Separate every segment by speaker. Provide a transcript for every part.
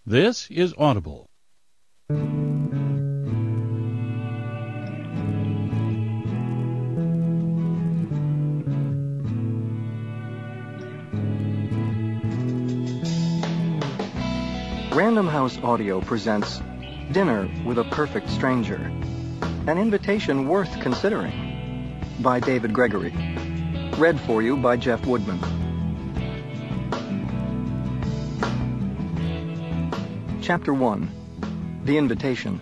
Speaker 1: This is Audible.
Speaker 2: Random House Audio presents Dinner with a Perfect Stranger, an invitation worth considering, by David Gregory. Read for you by Jeff Woodman. Chapter 1. The Invitation.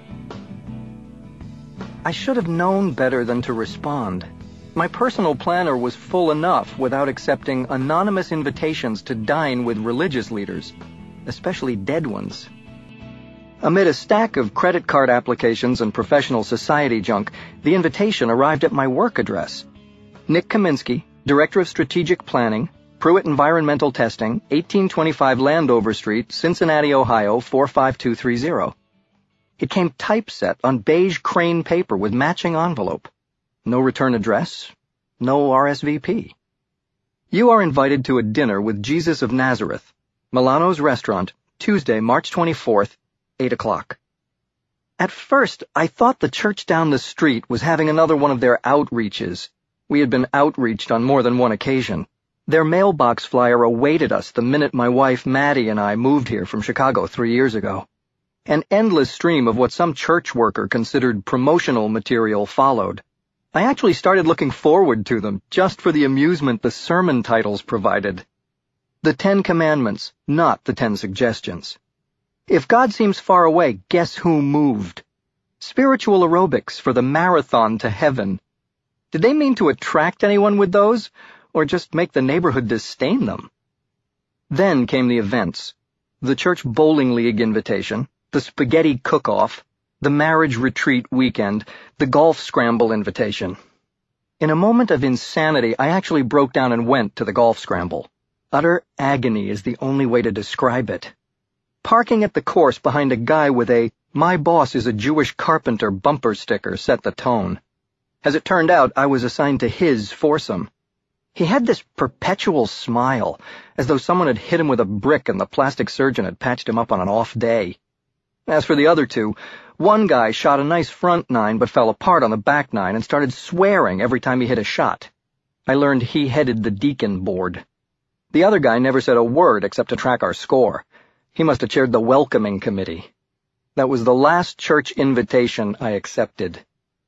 Speaker 2: I should have known better than to respond. My personal planner was full enough without accepting anonymous invitations to dine with religious leaders, especially dead ones. Amid a stack of credit card applications and professional society junk, the invitation arrived at my work address. Nick Kaminsky, Director of Strategic Planning, Pruitt Environmental Testing, 1825 Landover Street, Cincinnati, Ohio, 45230. It came typeset on beige crane paper with matching envelope. No return address, no RSVP. You are invited to a dinner with Jesus of Nazareth, Milano's Restaurant, Tuesday, March 24th, 8 o'clock. At first, I thought the church down the street was having another one of their outreaches. We had been outreached on more than one occasion. Their mailbox flyer awaited us the minute my wife Maddie and I moved here from Chicago 3 years ago. An endless stream of what some church worker considered promotional material followed. I actually started looking forward to them just for the amusement the sermon titles provided. The 10 Commandments, not the 10 Suggestions. If God seems far away, guess who moved? Spiritual aerobics for the marathon to heaven. Did they mean to attract anyone with those, or just make the neighborhood disdain them? Then came the events. The church bowling league invitation, the spaghetti cook-off, the marriage retreat weekend, the golf scramble invitation. In a moment of insanity, I actually broke down and went to the golf scramble. Utter agony is the only way to describe it. Parking at the course behind a guy with a "My boss is a Jewish carpenter" bumper sticker set the tone. As it turned out, I was assigned to his foursome. He had this perpetual smile, as though someone had hit him with a brick and the plastic surgeon had patched him up on an off day. As for the other two, one guy shot a nice front nine but fell apart on the back nine and started swearing every time he hit a shot. I learned he headed the deacon board. The other guy never said a word except to track our score. He must have chaired the welcoming committee. That was the last church invitation I accepted.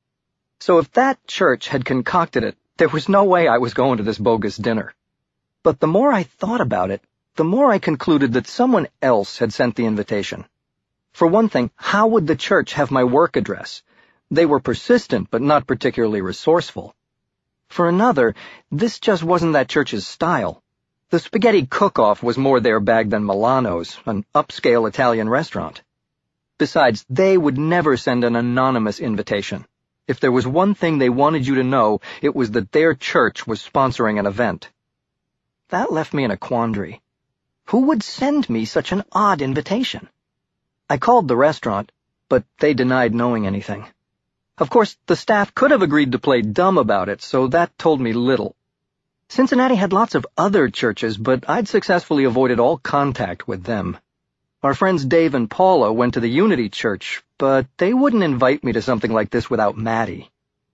Speaker 2: So if that church had concocted it, there was no way I was going to this bogus dinner. But the more I thought about it, the more I concluded that someone else had sent the invitation. For one thing, how would the church have my work address? They were persistent, but not particularly resourceful. For another, this just wasn't that church's style. The spaghetti cook-off was more their bag than Milano's, an upscale Italian restaurant. Besides, they would never send an anonymous invitation. If there was one thing they wanted you to know, it was that their church was sponsoring an event. That left me in a quandary. Who would send me such an odd invitation? I called the restaurant, but they denied knowing anything. Of course, the staff could have agreed to play dumb about it, so that told me little. Cincinnati had lots of other churches, but I'd successfully avoided all contact with them. Our friends Dave and Paula went to the Unity Church, but they wouldn't invite me to something like this without Maddie.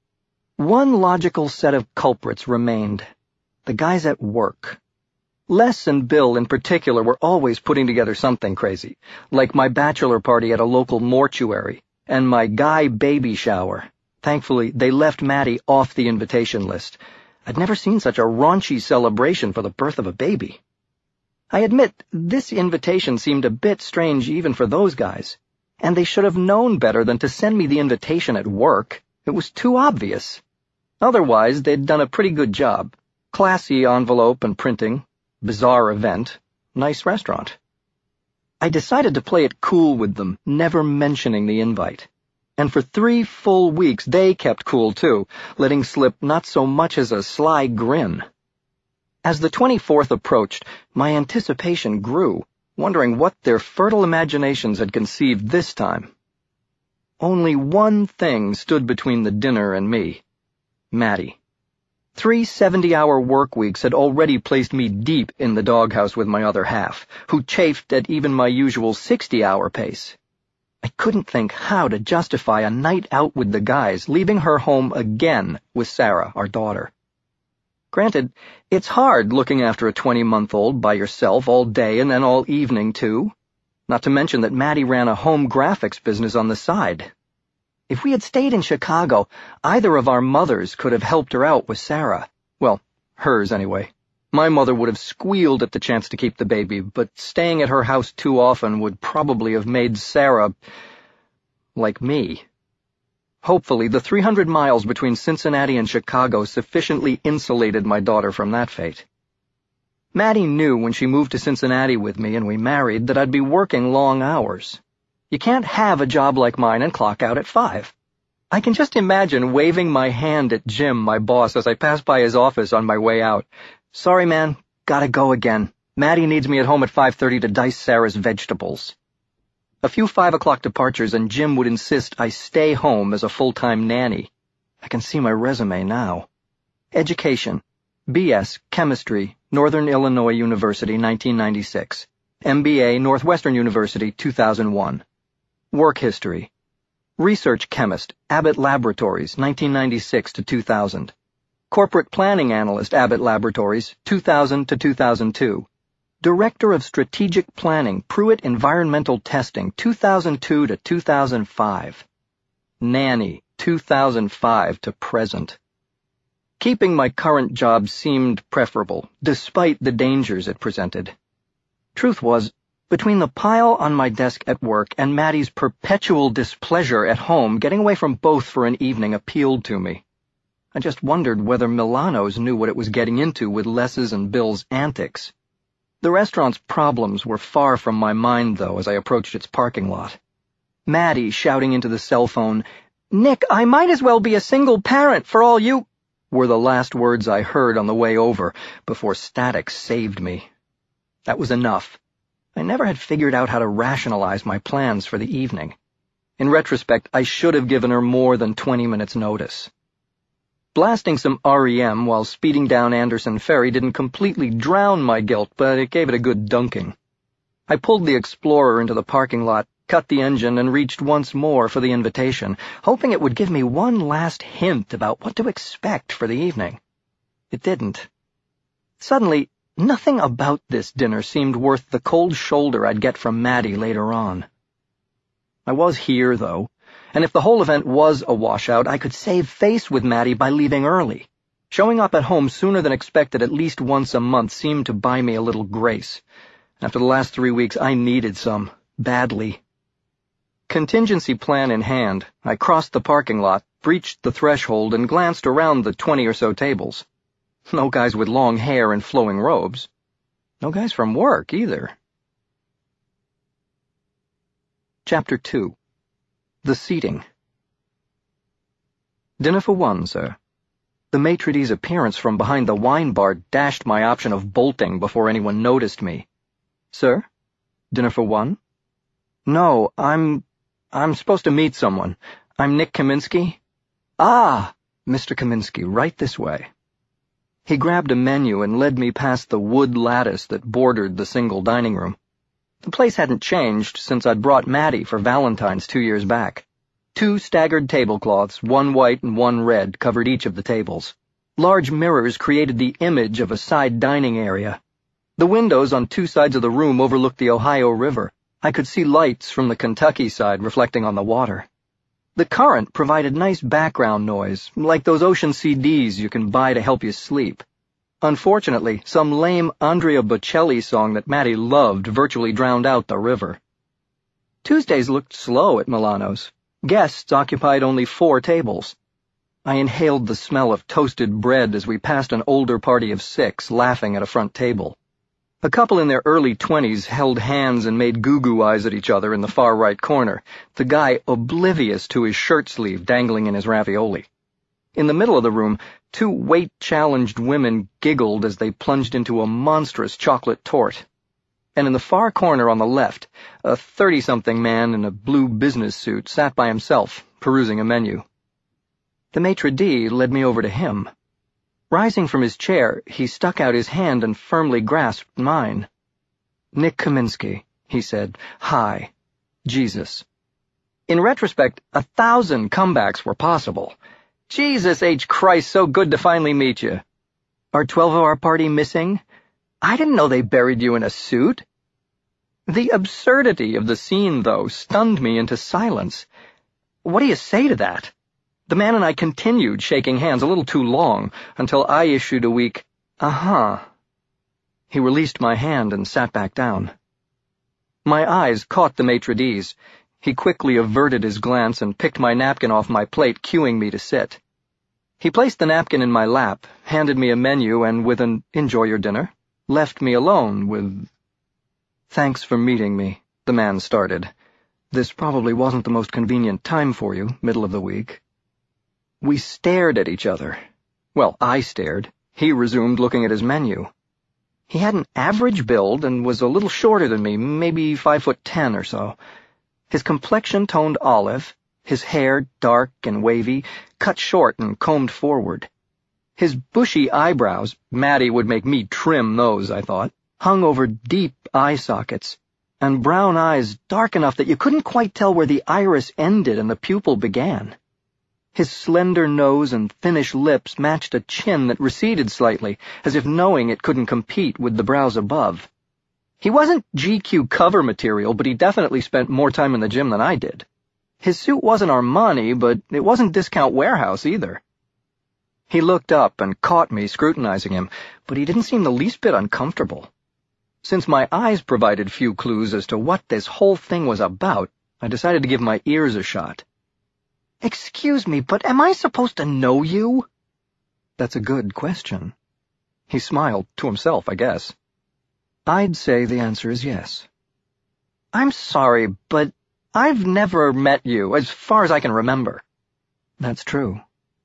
Speaker 2: One logical set of culprits remained. The guys at work. Les and Bill in particular were always putting together something crazy, like my bachelor party at a local mortuary, and my guy baby shower. Thankfully, they left Maddie off the invitation list. I'd never seen such a raunchy celebration for the birth of a baby. I admit, this invitation seemed a bit strange even for those guys, and they should have known better than to send me the invitation at work. It was too obvious. Otherwise, they'd done a pretty good job. Classy envelope and printing, bizarre event, nice restaurant. I decided to play it cool with them, never mentioning the invite. And for 3 full weeks, they kept cool too, letting slip not so much as a sly grin. As the 24th approached, my anticipation grew, wondering what their fertile imaginations had conceived this time. Only one thing stood between the dinner and me. Maddie. 3 70-hour work weeks had already placed me deep in the doghouse with my other half, who chafed at even my usual 60-hour pace. I couldn't think how to justify a night out with the guys, leaving her home again with Sarah, our daughter. Granted, it's hard looking after a 20-month-old by yourself all day and then all evening, too. Not to mention that Maddie ran a home graphics business on the side. If we had stayed in Chicago, either of our mothers could have helped her out with Sarah. Well, hers anyway. My mother would have squealed at the chance to keep the baby, but staying at her house too often would probably have made Sarah like me. Hopefully, the 300 miles between Cincinnati and Chicago sufficiently insulated my daughter from that fate. Maddie knew when she moved to Cincinnati with me and we married that I'd be working long hours. You can't have a job like mine and clock out at 5. I can just imagine waving my hand at Jim, my boss, as I pass by his office on my way out. Sorry, man, gotta go again. Maddie needs me at home at 5:30 to dice Sarah's vegetables. A few 5 o'clock departures and Jim would insist I stay home as a full-time nanny. I can see my resume now. Education. B.S. Chemistry, Northern Illinois University, 1996. MBA, Northwestern University, 2001. Work history. Research chemist, Abbott Laboratories, 1996 to 2000. Corporate planning analyst, Abbott Laboratories, 2000 to 2002. Director of Strategic Planning, Pruitt Environmental Testing, 2002 to 2005. Nanny, 2005 to present. Keeping my current job seemed preferable, despite the dangers it presented. Truth was, between the pile on my desk at work and Maddie's perpetual displeasure at home, getting away from both for an evening appealed to me. I just wondered whether Milano's knew what it was getting into with Les's and Bill's antics. The restaurant's problems were far from my mind, though, as I approached its parking lot. Maddie shouting into the cell phone, "Nick, I might as well be a single parent for all you—" were the last words I heard on the way over, before static saved me. That was enough. I never had figured out how to rationalize my plans for the evening. In retrospect, I should have given her more than 20 minutes' notice. Blasting some REM while speeding down Anderson Ferry didn't completely drown my guilt, but it gave it a good dunking. I pulled the Explorer into the parking lot, cut the engine, and reached once more for the invitation, hoping it would give me one last hint about what to expect for the evening. It didn't. Suddenly, nothing about this dinner seemed worth the cold shoulder I'd get from Maddie later on. I was here, though, and if the whole event was a washout, I could save face with Maddie by leaving early. Showing up at home sooner than expected at least once a month seemed to buy me a little grace. After the last 3 weeks, I needed some, badly. Contingency plan in hand, I crossed the parking lot, breached the threshold, and glanced around the 20 or so tables. No guys with long hair and flowing robes. No guys from work, either. Chapter 2. The Seating. Dinner for one, sir. The maitre d's appearance from behind the wine bar dashed my option of bolting before anyone noticed me. Sir? Dinner for one? No, I'm supposed to meet someone. I'm Nick Kaminsky. Ah, Mr. Kaminsky, right this way. He grabbed a menu and led me past the wood lattice that bordered the single dining room. The place hadn't changed since I'd brought Maddie for Valentine's 2 years back. 2 staggered tablecloths, one white and one red, covered each of the tables. Large mirrors created the image of a side dining area. The windows on 2 sides of the room overlooked the Ohio River. I could see lights from the Kentucky side reflecting on the water. The current provided nice background noise, like those ocean CDs you can buy to help you sleep. Unfortunately, some lame Andrea Bocelli song that Maddie loved virtually drowned out the river. Tuesdays looked slow at Milano's. Guests occupied only 4 tables. I inhaled the smell of toasted bread as we passed an older party of 6 laughing at a front table. A couple in their early 20s held hands and made goo-goo eyes at each other in the far right corner, the guy oblivious to his shirt sleeve dangling in his ravioli. In the middle of the room, 2 weight-challenged women giggled as they plunged into a monstrous chocolate torte. And in the far corner on the left, a 30-something man in a blue business suit sat by himself, perusing a menu. The maitre d' led me over to him. Rising from his chair, he stuck out his hand and firmly grasped mine. "Nick Kaminsky," he said. "Hi. Jesus." In retrospect, 1,000 comebacks were possible. "Jesus H. Christ, so good to finally meet you. Are 12-hour party missing? I didn't know they buried you in a suit." The absurdity of the scene, though, stunned me into silence. What do you say to that? The man and I continued shaking hands a little too long, until I issued a weak, "Uh-huh." He released my hand and sat back down. My eyes caught the maitre d's. He quickly averted his glance and picked my napkin off my plate, cueing me to sit. He placed the napkin in my lap, handed me a menu, and with an "enjoy your dinner," left me alone with... "Thanks for meeting me," the man started. "This probably wasn't the most convenient time for you, middle of the week." We stared at each other. Well, I stared. He resumed looking at his menu. He had an average build and was a little shorter than me, maybe 5'10" or so. His complexion toned olive, his hair dark and wavy, cut short and combed forward. His bushy eyebrows, Maddie would make me trim those, I thought, hung over deep eye sockets, and brown eyes dark enough that you couldn't quite tell where the iris ended and the pupil began. His slender nose and thinnish lips matched a chin that receded slightly, as if knowing it couldn't compete with the brows above. He wasn't GQ cover material, but he definitely spent more time in the gym than I did. His suit wasn't Armani, but it wasn't Discount Warehouse either. He looked up and caught me scrutinizing him, but he didn't seem the least bit uncomfortable. Since my eyes provided few clues as to what this whole thing was about, I decided to give my ears a shot. "Excuse me, but am I supposed to know you?" "That's a good question." He smiled, to himself, I guess. "I'd say the answer is yes." "I'm sorry, but I've never met you, as far as I can remember." "That's true."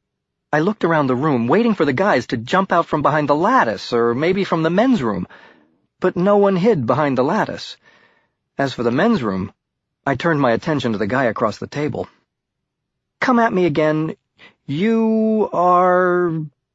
Speaker 2: I looked around the room, waiting for the guys to jump out from behind the lattice, or maybe from the men's room, but no one hid behind the lattice. As for the men's room, I turned my attention to the guy across the table. "Come at me again. You are..."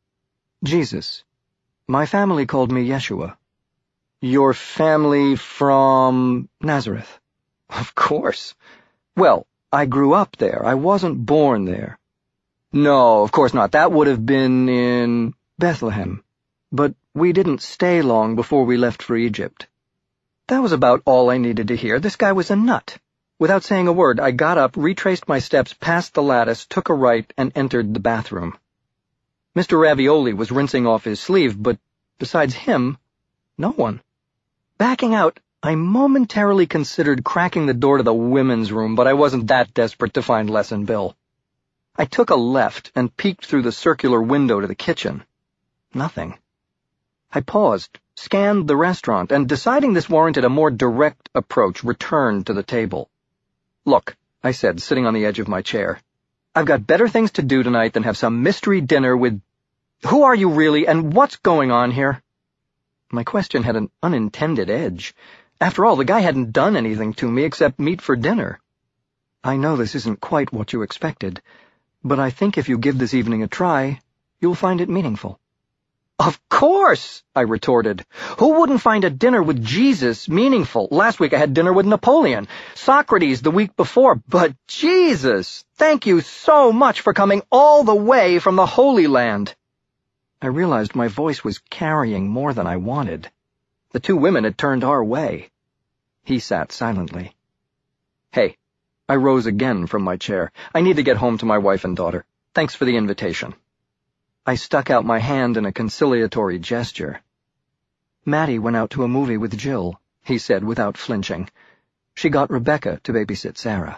Speaker 2: "Jesus. My family called me Yeshua." "Your family from Nazareth?" "Of course." "Well, I grew up there. I wasn't born there." "No, of course not. That would have been in Bethlehem. But we didn't stay long before we left for Egypt." That was about all I needed to hear. This guy was a nut. Without saying a word, I got up, retraced my steps past the lattice, took a right, and entered the bathroom. Mr. Ravioli was rinsing off his sleeve, but besides him, no one. Backing out, I momentarily considered cracking the door to the women's room, but I wasn't that desperate to find Les and Bill. I took a left and peeked through the circular window to the kitchen. Nothing. I paused, scanned the restaurant, and deciding this warranted a more direct approach, returned to the table. "Look," I said, sitting on the edge of my chair, "I've got better things to do tonight than have some mystery dinner with... Who are you really, and what's going on here?" My question had an unintended edge. After all, the guy hadn't done anything to me except meet for dinner. "I know this isn't quite what you expected, but I think if you give this evening a try, you'll find it meaningful." "Of course," I retorted. "Who wouldn't find a dinner with Jesus meaningful? Last week I had dinner with Napoleon, Socrates the week before, but Jesus, thank you so much for coming all the way from the Holy Land." I realized my voice was carrying more than I wanted. The two women had turned our way. He sat silently. "Hey," I rose again from my chair. "I need to get home to my wife and daughter. Thanks for the invitation." I stuck out my hand in a conciliatory gesture. "Maddie went out to a movie with Jill," he said without flinching. "She got Rebecca to babysit Sarah."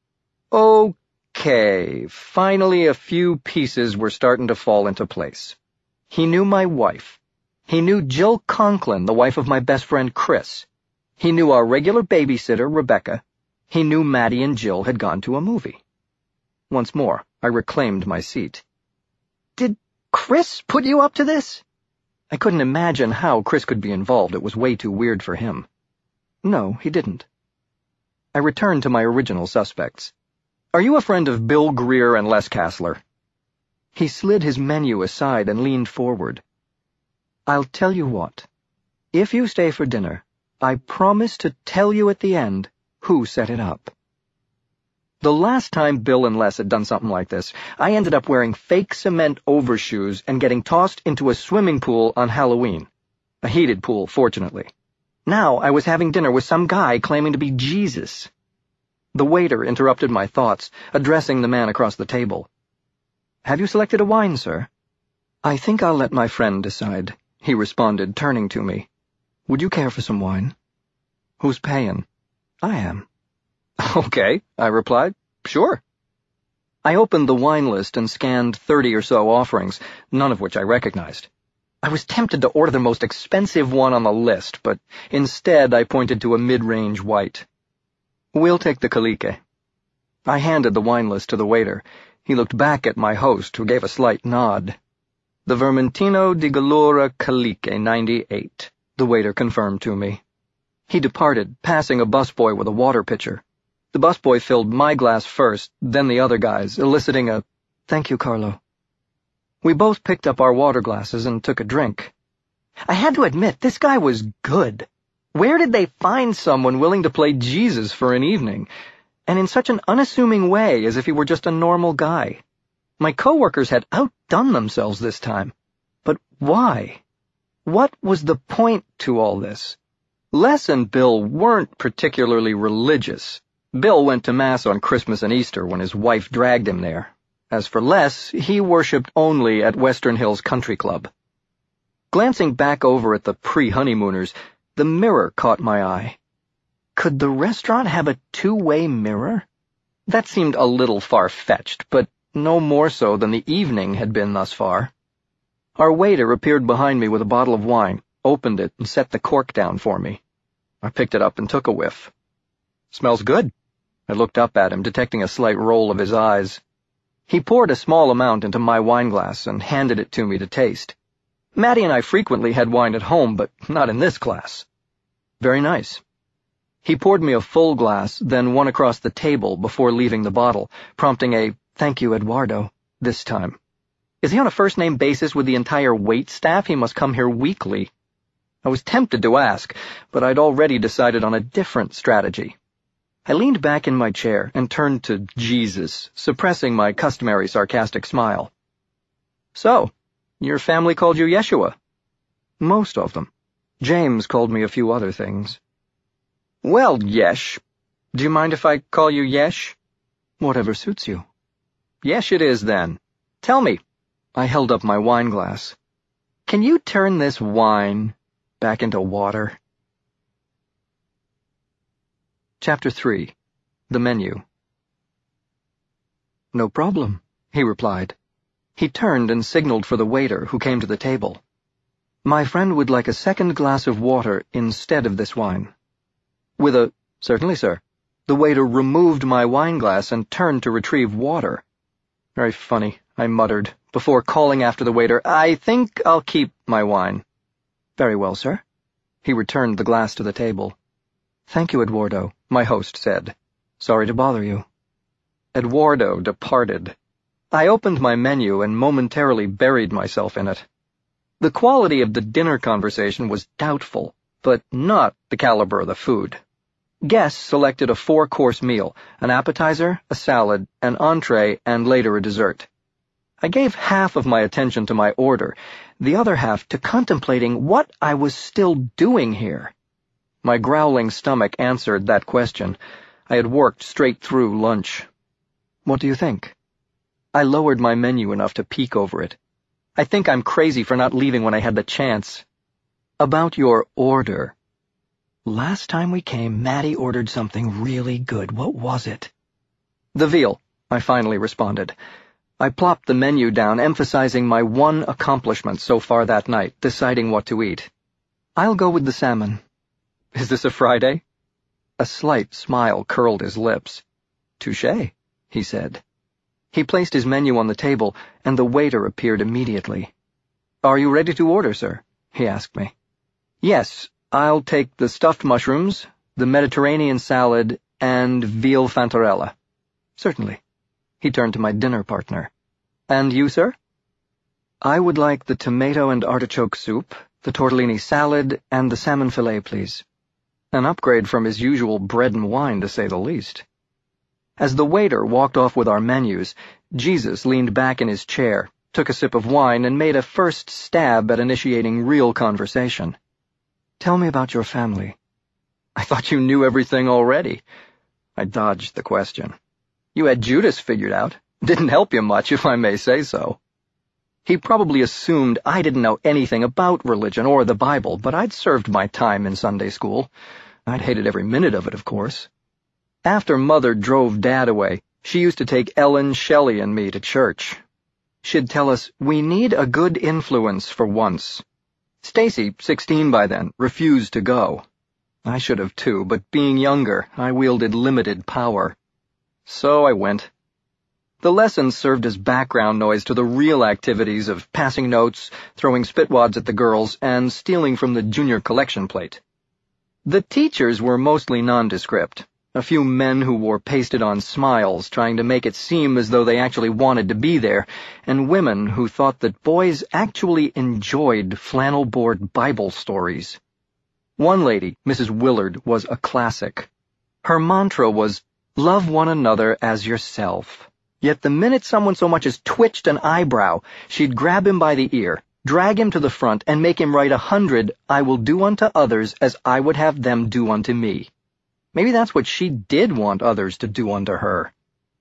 Speaker 2: Okay, finally a few pieces were starting to fall into place. He knew my wife. He knew Jill Conklin, the wife of my best friend Chris. He knew our regular babysitter, Rebecca. He knew Maddie and Jill had gone to a movie. Once more, I reclaimed my seat. "Did Chris put you up to this?" I couldn't imagine how Chris could be involved. It was way too weird for him. "No, he didn't." I returned to my original suspects. "Are you a friend of Bill Greer and Les Kassler?" He slid his menu aside and leaned forward. "I'll tell you what. If you stay for dinner, I promise to tell you at the end who set it up." The last time Bill and Les had done something like this, I ended up wearing fake cement overshoes and getting tossed into a swimming pool on Halloween. A heated pool, fortunately. Now I was having dinner with some guy claiming to be Jesus. The waiter interrupted my thoughts, addressing the man across the table. "Have you selected a wine, sir?" "I think I'll let my friend decide," he responded, turning to me. "Would you care for some wine?" "Who's paying?" "I am." "Okay," I replied. "Sure." I opened the wine list and scanned 30 or so offerings, none of which I recognized. I was tempted to order the most expensive one on the list, but instead I pointed to a mid-range white. "We'll take the Calique." I handed the wine list to the waiter. He looked back at my host, who gave a slight nod. "The Vermentino di Gallura Calique 98, the waiter confirmed to me. He departed, passing a busboy with a water pitcher. The busboy filled my glass first, then the other guy's, eliciting a, "Thank you, Carlo." We both picked up our water glasses and took a drink. I had to admit, this guy was good. Where did they find someone willing to play Jesus for an evening, and in such an unassuming way as if he were just a normal guy? My coworkers had outdone themselves this time. But why? What was the point to all this? Les and Bill weren't particularly religious. Bill went to Mass on Christmas and Easter when his wife dragged him there. As for Les, he worshipped only at Western Hills Country Club. Glancing back over at the pre-honeymooners, the mirror caught my eye. Could the restaurant have a two-way mirror? That seemed a little far-fetched, but no more so than the evening had been thus far. Our waiter appeared behind me with a bottle of wine, opened it, and set the cork down for me. I picked it up and took a whiff. "Smells good." I looked up at him, detecting a slight roll of his eyes. He poured a small amount into my wine glass and handed it to me to taste. Maddie and I frequently had wine at home, but not in this glass. "Very nice." He poured me a full glass, then one across the table before leaving the bottle, prompting a, "Thank you, Eduardo," this time. Is he on a first-name basis with the entire wait staff? He must come here weekly. I was tempted to ask, but I'd already decided on a different strategy. I leaned back in my chair and turned to Jesus, suppressing my customary sarcastic smile. "So, your family called you Yeshua?" "Most of them. James called me a few other things." "Well, Yesh. Do you mind if I call you Yesh?" "Whatever suits you." "Yesh it is, then. Tell me." I held up my wine glass. "Can you turn this wine back into water?" Chapter 3. The Menu. "No problem," he replied. He turned and signaled for the waiter, who came to the table. "My friend would like a second glass of water instead of this wine." With a, "Certainly, sir," the waiter removed my wine glass and turned to retrieve water. "Very funny," I muttered, before calling after the waiter, "I think I'll keep my wine." "Very well, sir." He returned the glass to the table. "Thank you, Eduardo," my host said. "Sorry to bother you." Eduardo departed. I opened my menu and momentarily buried myself in it. The quality of the dinner conversation was doubtful, but not the caliber of the food. Guests selected a 4-course meal, an appetizer, a salad, an entree, and later a dessert. I gave half of my attention to my order, the other half to contemplating what I was still doing here. My growling stomach answered that question. I had worked straight through lunch. "What do you think?" I lowered my menu enough to peek over it. "I think I'm crazy for not leaving when I had the chance." "About your order." "Last time we came, Maddie ordered something really good. What was it?" "The veal," I finally responded. I plopped the menu down, emphasizing my one accomplishment so far that night, deciding what to eat. "I'll go with the salmon." "Is this a Friday?" A slight smile curled his lips. "Touché," he said. He placed his menu on the table, and the waiter appeared immediately. "Are you ready to order, sir?" he asked me. "Yes, I'll take the stuffed mushrooms, the Mediterranean salad, and veal fantarella." "Certainly." He turned to my dinner partner. "And you, sir?" I would like the tomato and artichoke soup, the tortellini salad, and the salmon fillet, please. An upgrade from his usual bread and wine, to say the least. As the waiter walked off with our menus, Jesus leaned back in his chair, took a sip of wine, and made a first stab at initiating real conversation. Tell me about your family. I thought you knew everything already. I dodged the question. You had Judas figured out. Didn't help you much, if I may say so. He probably assumed I didn't know anything about religion or the Bible, but I'd served my time in Sunday school. I'd hated every minute of it, of course. After Mother drove Dad away, she used to take Ellen, Shelley, and me to church. She'd tell us, we need a good influence for once. Stacy, 16 by then, refused to go. I should have too, but being younger, I wielded limited power. So I went. The lessons served as background noise to the real activities of passing notes, throwing spitwads at the girls, and stealing from the junior collection plate. The teachers were mostly nondescript, a few men who wore pasted-on smiles, trying to make it seem as though they actually wanted to be there, and women who thought that boys actually enjoyed flannel-board Bible stories. One lady, Mrs. Willard, was a classic. Her mantra was, love one another as yourself. Yet the minute someone so much as twitched an eyebrow, she'd grab him by the ear, drag him to the front, and make him write 100, I will do unto others as I would have them do unto me. Maybe that's what she did want others to do unto her.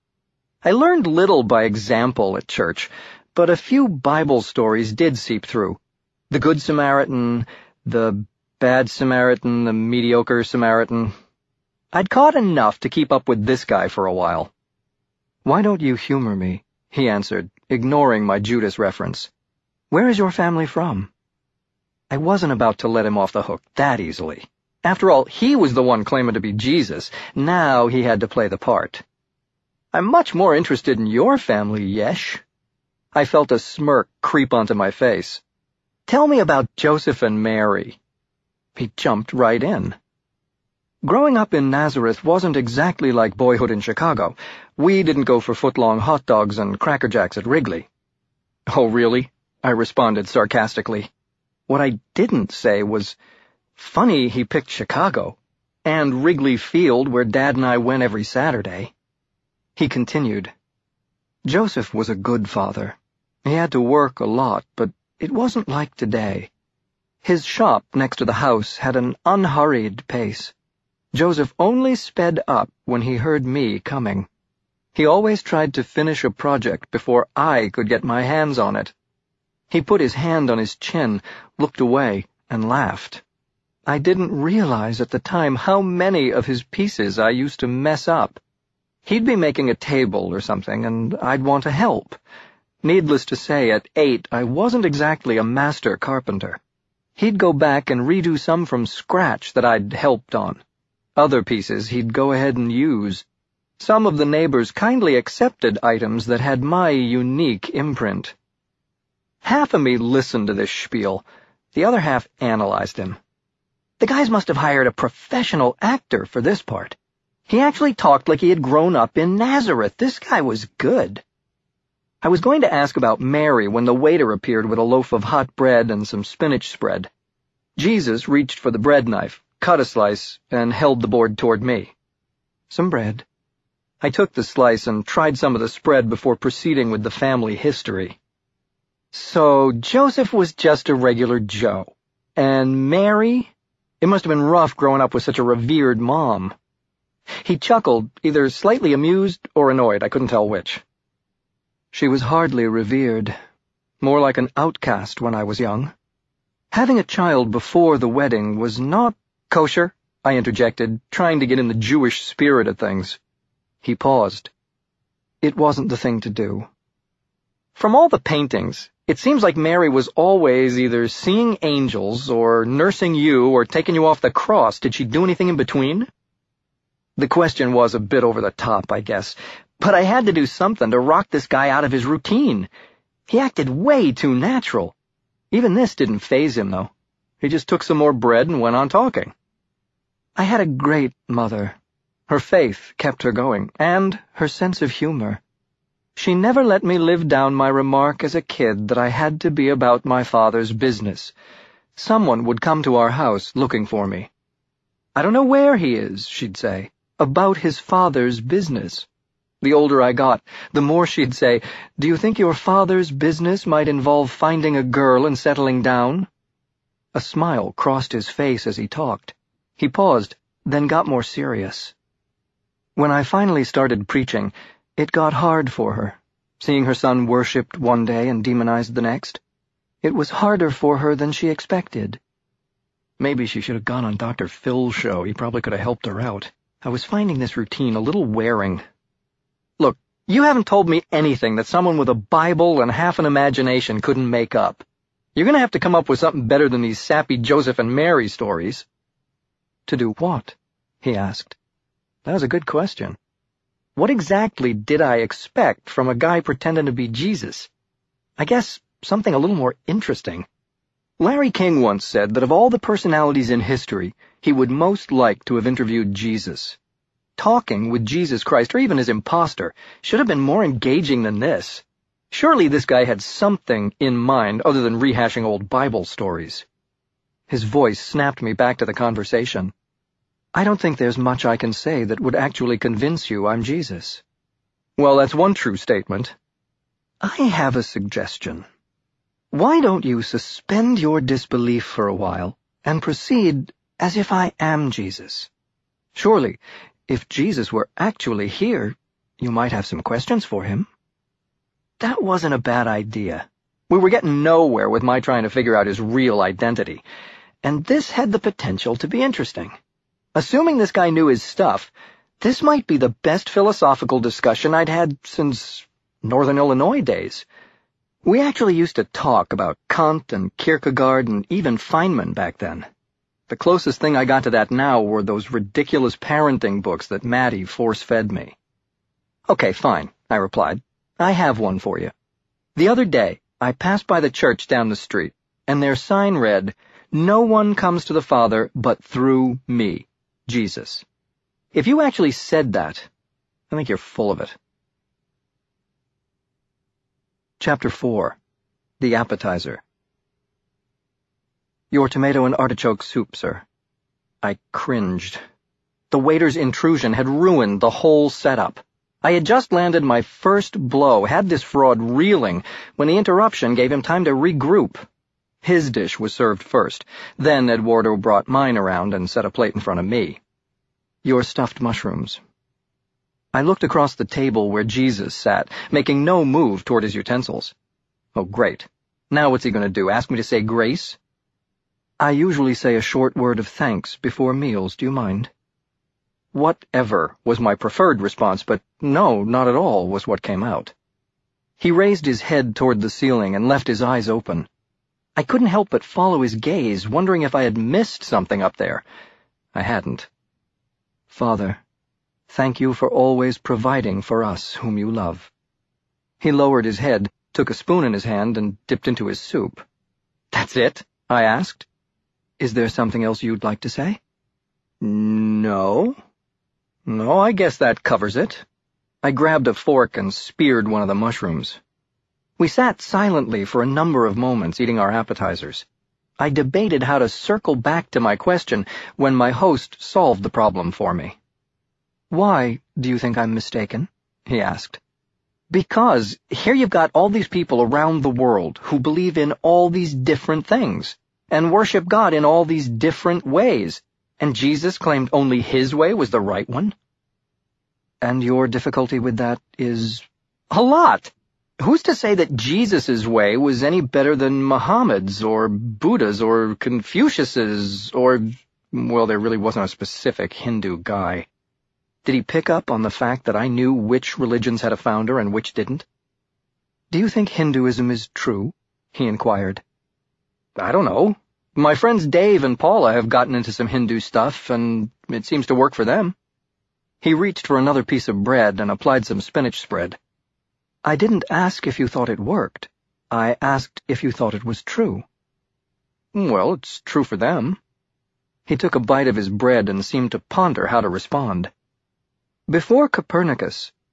Speaker 2: I learned little by example at church, but a few Bible stories did seep through. The Good Samaritan, the Bad Samaritan, the Mediocre Samaritan. I'd caught enough to keep up with this guy for a while. Why don't you humor me? He answered, ignoring my Judas reference. Where is your family from? I wasn't about to let him off the hook that easily. After all, he was the one claiming to be Jesus. Now he had to play the part. I'm much more interested in your family, Yesh. I felt a smirk creep onto my face. Tell me about Joseph and Mary. He jumped right in. Growing up in Nazareth wasn't exactly like boyhood in Chicago. We didn't go for foot-long hot dogs and Cracker Jacks at Wrigley. Oh, really? I responded sarcastically. What I didn't say was, funny he picked Chicago, and Wrigley Field, where Dad and I went every Saturday. He continued. Joseph was a good father. He had to work a lot, but it wasn't like today. His shop next to the house had an unhurried pace. Joseph only sped up when he heard me coming. He always tried to finish a project before I could get my hands on it. He put his hand on his chin, looked away, and laughed. I didn't realize at the time how many of his pieces I used to mess up. He'd be making a table or something, and I'd want to help. Needless to say, at 8, I wasn't exactly a master carpenter. He'd go back and redo some from scratch that I'd helped on. Other pieces he'd go ahead and use. Some of the neighbors kindly accepted items that had my unique imprint. Half of me listened to this spiel. The other half analyzed him. The guys must have hired a professional actor for this part. He actually talked like he had grown up in Nazareth. This guy was good. I was going to ask about Mary when the waiter appeared with a loaf of hot bread and some spinach spread. Jesus reached for the bread knife, cut a slice, and held the board toward me. Some bread. I took the slice and tried some of the spread before proceeding with the family history. So, Joseph was just a regular Joe. And Mary? It must have been rough growing up with such a revered mom. He chuckled, either slightly amused or annoyed, I couldn't tell which. She was hardly revered. More like an outcast when I was young. Having a child before the wedding was not kosher, I interjected, trying to get in the Jewish spirit of things. He paused. It wasn't the thing to do. From all the paintings, it seems like Mary was always either seeing angels or nursing you or taking you off the cross. Did she do anything in between? The question was a bit over the top, I guess, but I had to do something to rock this guy out of his routine. He acted way too natural. Even this didn't faze him, though. He just took some more bread and went on talking. I had a great mother. Her faith kept her going, and her sense of humor. She never let me live down my remark as a kid that I had to be about my father's business. Someone would come to our house looking for me. "I don't know where he is," she'd say, "about his father's business." The older I got, the more she'd say, "Do you think your father's business might involve finding a girl and settling down?" A smile crossed his face as he talked. He paused, then got more serious. When I finally started preaching, it got hard for her, seeing her son worshipped one day and demonized the next. It was harder for her than she expected. Maybe she should have gone on Dr. Phil's show. He probably could have helped her out. I was finding this routine a little wearing. "Look, you haven't told me anything that someone with a Bible and half an imagination couldn't make up. You're going to have to come up with something better than these sappy Joseph and Mary stories." "To do what?" he asked. That was a good question. What exactly did I expect from a guy pretending to be Jesus? I guess something a little more interesting. Larry King once said that of all the personalities in history, he would most like to have interviewed Jesus. Talking with Jesus Christ, or even his imposter, should have been more engaging than this. Surely this guy had something in mind other than rehashing old Bible stories. His voice snapped me back to the conversation. "I don't think there's much I can say that would actually convince you I'm Jesus." "Well, that's one true statement." "I have a suggestion. Why don't you suspend your disbelief for a while and proceed as if I am Jesus? Surely, if Jesus were actually here, you might have some questions for him." That wasn't a bad idea. We were getting nowhere with my trying to figure out his real identity, and this had the potential to be interesting. Assuming this guy knew his stuff, this might be the best philosophical discussion I'd had since Northern Illinois days. We actually used to talk about Kant and Kierkegaard and even Feynman back then. The closest thing I got to that now were those ridiculous parenting books that Maddie force-fed me. "Okay, fine," I replied. "I have one for you. The other day, I passed by the church down the street, and their sign read, 'No one comes to the Father but through me, Jesus.' If you actually said that, I think you're full of it." Chapter 4. The Appetizer. "Your tomato and artichoke soup, sir." I cringed. The waiter's intrusion had ruined the whole setup. I had just landed my first blow, had this fraud reeling, when the interruption gave him time to regroup. His dish was served first. Then Eduardo brought mine around and set a plate in front of me. "Your stuffed mushrooms." I looked across the table where Jesus sat, making no move toward his utensils. Oh, great. Now what's he going to do, ask me to say grace? "I usually say a short word of thanks before meals, do you mind?" "Whatever" was my preferred response, but no, not at all was what came out. He raised his head toward the ceiling and left his eyes open. I couldn't help but follow his gaze, wondering if I had missed something up there. I hadn't. "Father, thank you for always providing for us whom you love." He lowered his head, took a spoon in his hand, and dipped into his soup. "That's it?" I asked. "Is there something else you'd like to say?" No, I guess that covers it." I grabbed a fork and speared one of the mushrooms. We sat silently for a number of moments eating our appetizers. I debated how to circle back to my question when my host solved the problem for me. "Why do you think I'm mistaken?" he asked. "Because here you've got all these people around the world who believe in all these different things and worship God in all these different ways, and Jesus claimed only his way was the right one." "And your difficulty with that is?" "A lot. Who's to say that Jesus' way was any better than Muhammad's or Buddha's or Confucius's or, well, there really wasn't a specific Hindu guy. Did he pick up on the fact that I knew which religions had a founder and which didn't?" "Do you think Hinduism is true?" he inquired. "I don't know. My friends Dave and Paula have gotten into some Hindu stuff, and it seems to work for them." He reached for another piece of bread and applied some spinach spread. "I didn't ask if you thought it worked. I asked if you thought it was true." "Well, it's true for them." He took a bite of his bread and seemed to ponder how to respond. "Before Copernicus,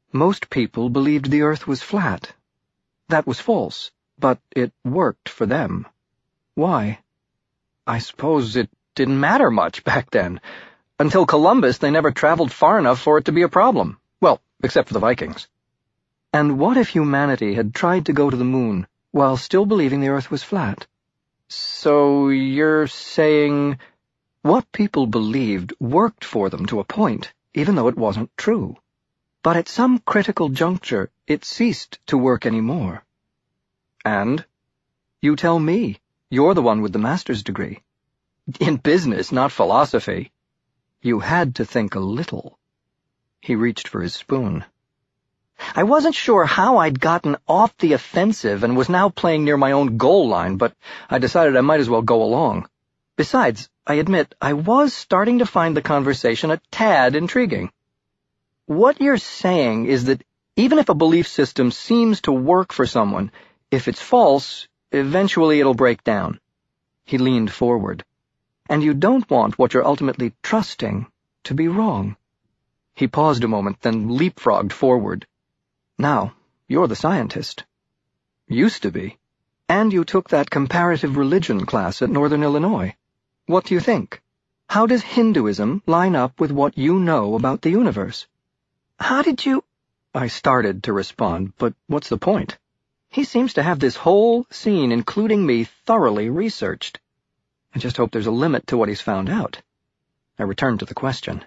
Speaker 2: Most people believed the Earth was flat. That was false, but it worked for them. Why? I suppose it didn't matter much back then. Until Columbus, they never traveled far enough for it to be a problem. Well, except for the Vikings. And what if humanity had tried to go to the moon while still believing the Earth was flat? So you're saying what people believed worked for them to a point, even though it wasn't true. But at some critical juncture, it ceased to work anymore. And? You tell me. You're the one with the master's degree. In business, not philosophy. You had to think a little. He reached for his spoon. I wasn't sure how I'd gotten off the offensive and was now playing near my own goal line, but I decided I might as well go along. Besides, I admit, I was starting to find the conversation a tad intriguing. What you're saying is that even if a belief system seems to work for someone, if it's false, eventually it'll break down. He leaned forward. And you don't want what you're ultimately trusting to be wrong. He paused a moment, then leapfrogged forward. Now, you're the scientist. Used to be. And you took that comparative religion class at Northern Illinois. What do you think? How does Hinduism line up with what you know about the universe? How did you... I started to respond, but what's the point? He seems to have this whole scene, including me, thoroughly researched. I just hope there's a limit to what he's found out. I returned to the question.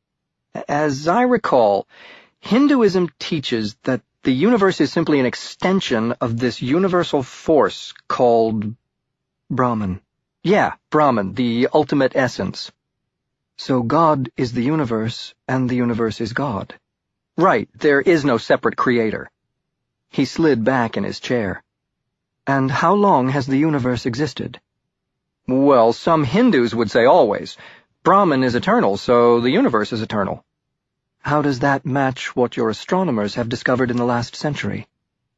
Speaker 2: As I recall, Hinduism teaches that the universe is simply an extension of this universal force called Brahman. Yeah, Brahman, the ultimate essence. So God is the universe, and the universe is God. Right, there is no separate creator. He slid back in his chair. And how long has the universe existed? Well, some Hindus would say always. Brahman is eternal, so the universe is eternal. How does that match what your astronomers have discovered in the last century?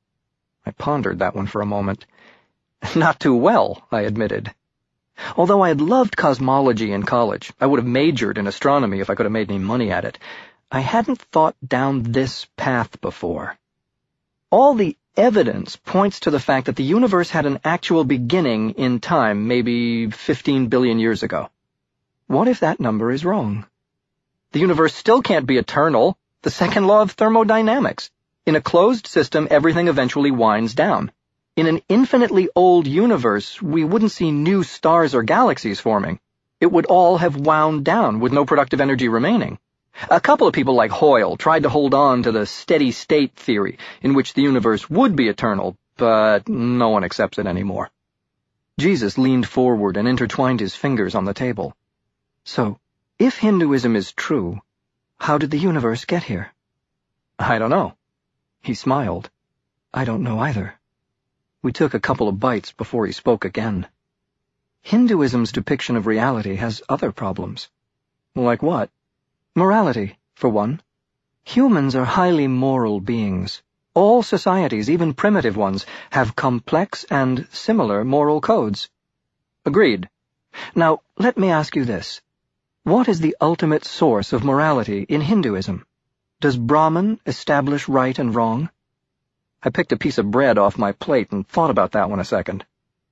Speaker 2: I pondered that one for a moment. Not too well, I admitted. Although I had loved cosmology in college, I would have majored in astronomy if I could have made any money at it. I hadn't thought down this path before. All the evidence points to the fact that the universe had an actual beginning in time, maybe 15 billion years ago. What if that number is wrong? The universe still can't be eternal. The second law of thermodynamics. In a closed system, everything eventually winds down. In an infinitely old universe, we wouldn't see new stars or galaxies forming. It would all have wound down with no productive energy remaining. A couple of people like Hoyle tried to hold on to the steady-state theory, in which the universe would be eternal, but no one accepts it anymore. Jesus leaned forward and intertwined his fingers on the table. So, if Hinduism is true, how did the universe get here? I don't know. He smiled. I don't know either. We took a couple of bites before he spoke again. Hinduism's depiction of reality has other problems. Like what? Morality, for one. Humans are highly moral beings. All societies, even primitive ones, have complex and similar moral codes. Agreed. Now, let me ask you this. What is the ultimate source of morality in Hinduism? Does Brahman establish right and wrong? I picked a piece of bread off my plate and thought about that one a second.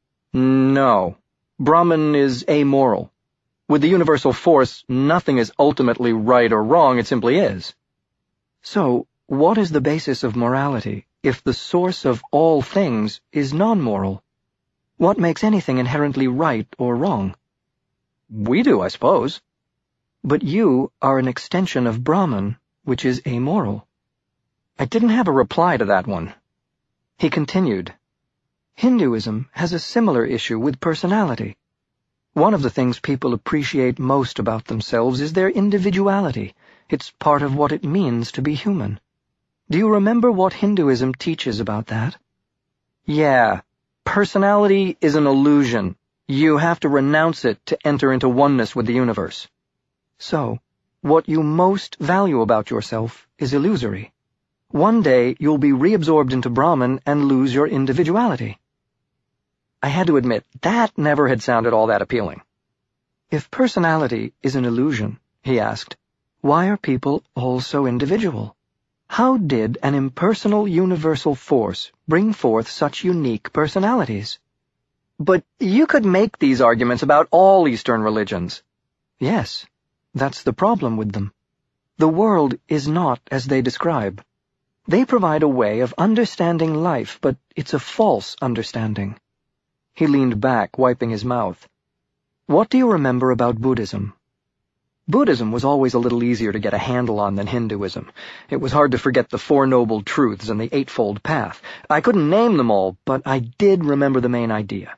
Speaker 2: No. Brahman is amoral. With the universal force, nothing is ultimately right or wrong, it simply is. So, what is the basis of morality if the source of all things is non-moral? What makes anything inherently right or wrong? We do, I suppose. But you are an extension of Brahman, which is amoral. I didn't have a reply to that one. He continued. Hinduism has a similar issue with personality. One of the things people appreciate most about themselves is their individuality. It's part of what it means to be human. Do you remember what Hinduism teaches about that? Yeah, personality is an illusion. You have to renounce it to enter into oneness with the universe. So, what you most value about yourself is illusory. One day you'll be reabsorbed into Brahman and lose your individuality. I had to admit, that never had sounded all that appealing. If personality is an illusion, he asked, why are people all so individual? How did an impersonal universal force bring forth such unique personalities? But you could make these arguments about all Eastern religions. Yes, that's the problem with them. The world is not as they describe. They provide a way of understanding life, but it's a false understanding. He leaned back, wiping his mouth. What do you remember about Buddhism? Buddhism was always a little easier to get a handle on than Hinduism. It was hard to forget the Four Noble Truths and the Eightfold Path. I couldn't name them all, but I did remember the main idea.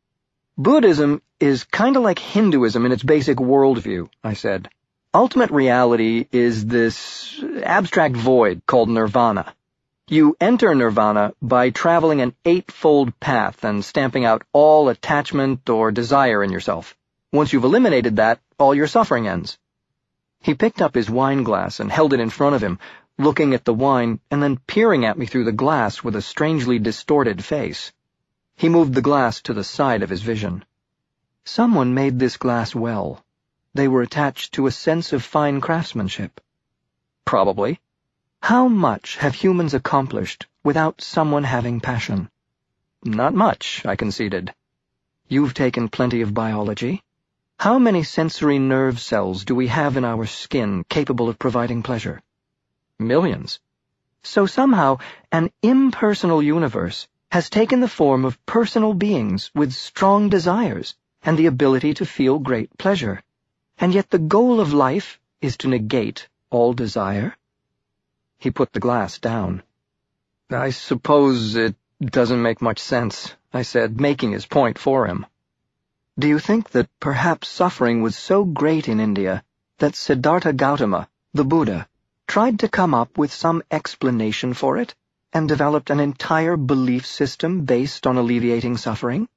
Speaker 2: Buddhism is kind of like Hinduism in its basic worldview, I said. Ultimate reality is this abstract void called nirvana. You enter nirvana by traveling an eightfold path and stamping out all attachment or desire in yourself. Once you've eliminated that, all your suffering ends. He picked up his wine glass and held it in front of him, looking at the wine and then peering at me through the glass with a strangely distorted face. He moved the glass to the side of his vision. Someone made this glass well. They were attached to a sense of fine craftsmanship. Probably. How much have humans accomplished without someone having passion? Not much, I conceded. You've taken plenty of biology. How many sensory nerve cells do we have in our skin capable of providing pleasure? Millions. So somehow, an impersonal universe has taken the form of personal beings with strong desires and the ability to feel great pleasure. And yet the goal of life is to negate all desire? He put the glass down. I suppose it doesn't make much sense, I said, making his point for him. Do you think that perhaps suffering was so great in India that Siddhartha Gautama, the Buddha, tried to come up with some explanation for it and developed an entire belief system based on alleviating suffering?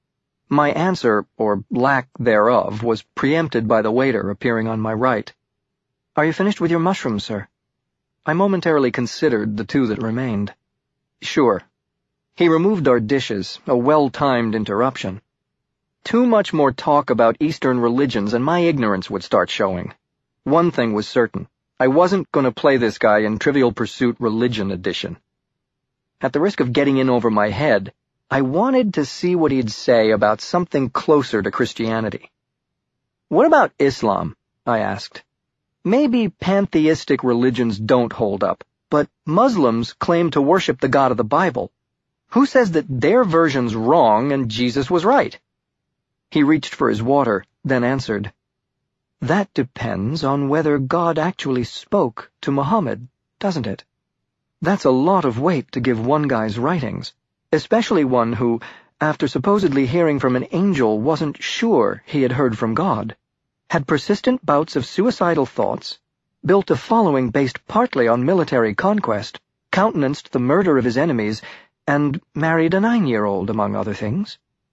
Speaker 2: My answer, or lack thereof, was preempted by the waiter appearing on my right. Are you finished with your mushrooms, sir? I momentarily considered the two that remained. Sure. He removed our dishes, a well-timed interruption. Too much more talk about Eastern religions and my ignorance would start showing. One thing was certain. I wasn't going to play this guy in Trivial Pursuit Religion Edition. At the risk of getting in over my head, I wanted to see what he'd say about something closer to Christianity. What about Islam? I asked. Maybe pantheistic religions don't hold up, but Muslims claim to worship the God of the Bible. Who says that their version's wrong and Jesus was right? He reached for his water, then answered, That depends on whether God actually spoke to Muhammad, doesn't it? That's a lot of weight to give one guy's writings, especially one who, after supposedly hearing from an angel, wasn't sure he had heard from God, had persistent bouts of suicidal thoughts, built a following based partly on military conquest, countenanced the murder of his enemies, and married a 9-year-old, among other things.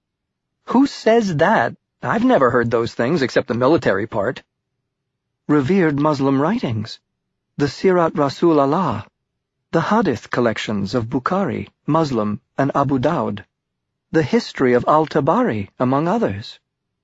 Speaker 2: Who says that? I've never heard those things except the military part. Revered Muslim writings, the Sirat Rasul Allah, the Hadith collections of Bukhari, Muslim, and Abu Dawud, the history of Al-Tabari, among others.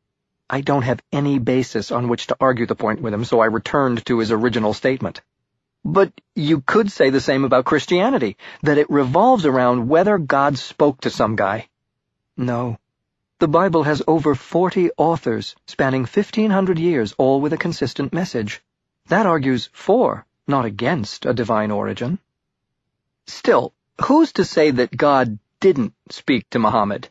Speaker 2: I don't have any basis on which to argue the point with him, so I returned to his original statement. But you could say the same about Christianity, that it revolves around whether God spoke to some guy. No. The Bible has over 40 authors, spanning 1,500 years, all with a consistent message. That argues for, not against, a divine origin. Still, who's to say that God didn't speak to Muhammad?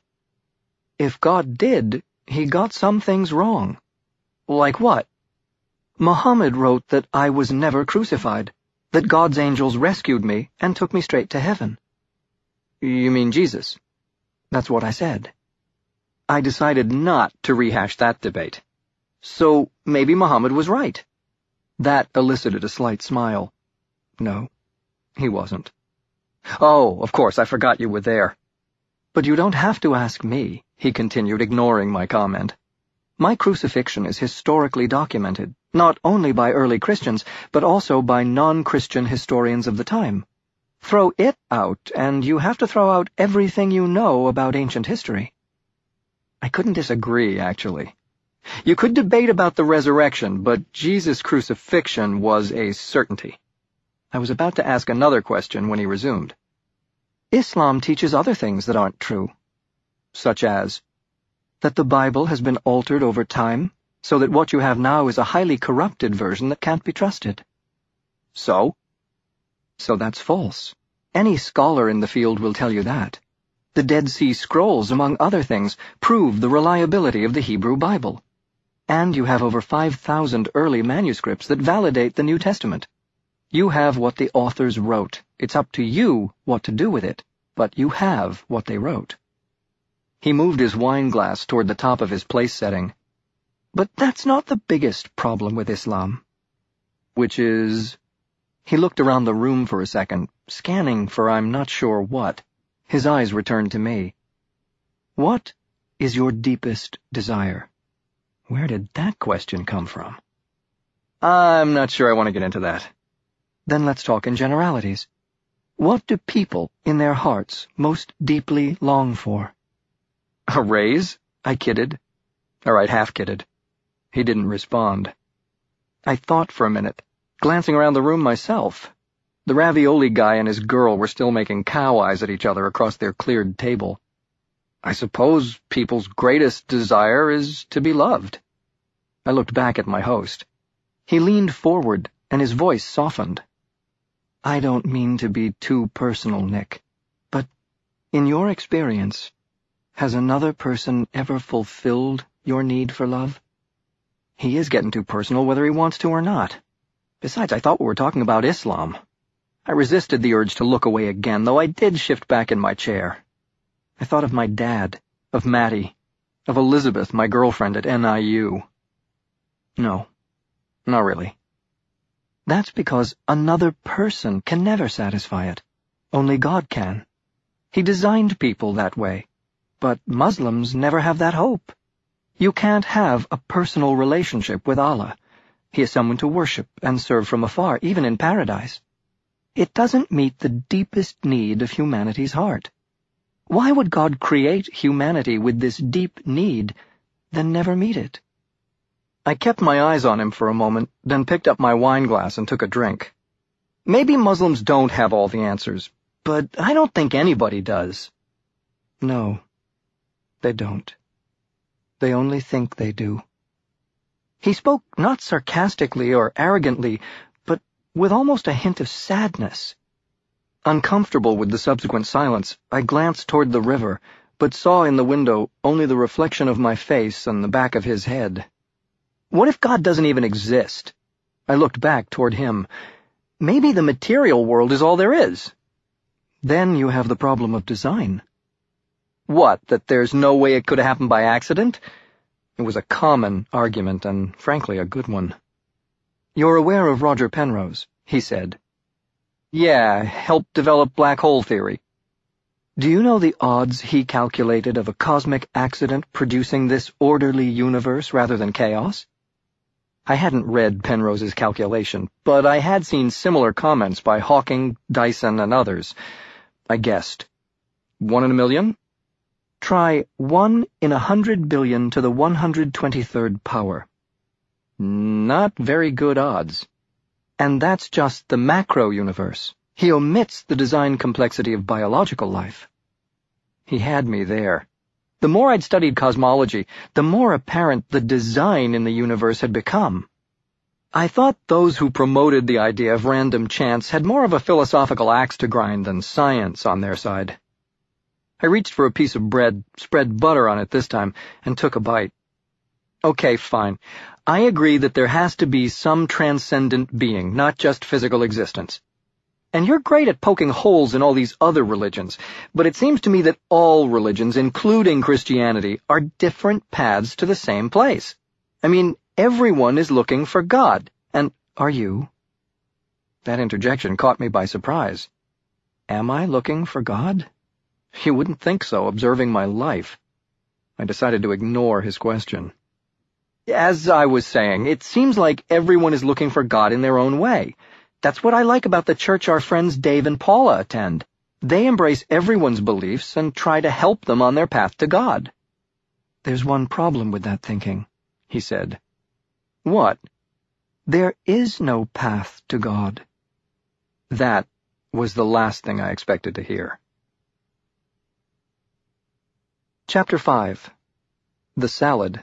Speaker 2: If God did, he got some things wrong. Like what? Muhammad wrote that I was never crucified, that God's angels rescued me and took me straight to heaven. You mean Jesus? That's what I said. I decided not to rehash that debate. So maybe Muhammad was right. That elicited a slight smile. No, he wasn't. Oh, of course, I forgot you were there. But you don't have to ask me, he continued, ignoring my comment. My crucifixion is historically documented, not only by early Christians, but also by non-Christian historians of the time. Throw it out, and you have to throw out everything you know about ancient history. I couldn't disagree, actually. You could debate about the resurrection, but Jesus' crucifixion was a certainty. I was about to ask another question when he resumed. Islam teaches other things that aren't true. Such as that the Bible has been altered over time, so that what you have now is a highly corrupted version that can't be trusted. So? So that's false. Any scholar in the field will tell you that. The Dead Sea Scrolls, among other things, prove the reliability of the Hebrew Bible. And you have over 5,000 early manuscripts that validate the New Testament. You have what the authors wrote. It's up to you what to do with it, but you have what they wrote. He moved his wine glass toward the top of his place setting. But that's not the biggest problem with Islam. Which is... He looked around the room for a second, scanning for I'm not sure what. His eyes returned to me. What is your deepest desire? Where did that question come from? I'm not sure I want to get into that. Then let's talk in generalities. What do people, in their hearts, most deeply long for? A raise? I kidded. All right, half-kidded. He didn't respond. I thought for a minute, glancing around the room myself. The ravioli guy and his girl were still making cow eyes at each other across their cleared table. I suppose people's greatest desire is to be loved. I looked back at my host. He leaned forward, and his voice softened. I don't mean to be too personal, Nick, but in your experience, has another person ever fulfilled your need for love? He is getting too personal whether he wants to or not. Besides, I thought we were talking about Islam. I resisted the urge to look away again, though I did shift back in my chair. I thought of my dad, of Mattie, of Elizabeth, my girlfriend at NIU. No, not really. That's because another person can never satisfy it. Only God can. He designed people that way. But Muslims never have that hope. You can't have a personal relationship with Allah. He is someone to worship and serve from afar, even in paradise. It doesn't meet the deepest need of humanity's heart. Why would God create humanity with this deep need, then never meet it? I kept my eyes on him for a moment, then picked up my wine glass and took a drink. Maybe Muslims don't have all the answers, but I don't think anybody does. No, they don't. They only think they do. He spoke not sarcastically or arrogantly, but with almost a hint of sadness. Uncomfortable with the subsequent silence, I glanced toward the river, but saw in the window only the reflection of my face and the back of his head. What if God doesn't even exist? I looked back toward him. Maybe the material world is all there is. Then you have the problem of design. What, that there's no way it could have happened by accident? It was a common argument, and frankly a good one. You're aware of Roger Penrose, he said. Yeah, helped develop black hole theory. Do you know the odds he calculated of a cosmic accident producing this orderly universe rather than chaos? I hadn't read Penrose's calculation, but I had seen similar comments by Hawking, Dyson, and others. I guessed. 1 in a million? Try 1 in 100 billion to the 123rd power. Not very good odds. And that's just the macro universe. He omits the design complexity of biological life. He had me there. The more I'd studied cosmology, the more apparent the design in the universe had become. I thought those who promoted the idea of random chance had more of a philosophical axe to grind than science on their side. I reached for a piece of bread, spread butter on it this time, and took a bite. Okay, fine. I agree that there has to be some transcendent being, not just physical existence. And you're great at poking holes in all these other religions, but it seems to me that all religions, including Christianity, are different paths to the same place. I mean, everyone is looking for God, and are you? That interjection caught me by surprise. Am I looking for God? You wouldn't think so, observing my life. I decided to ignore his question. As I was saying, it seems like everyone is looking for God in their own way. That's what I like about the church our friends Dave and Paula attend. They embrace everyone's beliefs and try to help them on their path to God. There's one problem with that thinking, he said. What? There is no path to God. That was the last thing I expected to hear. Chapter 5. The Salad.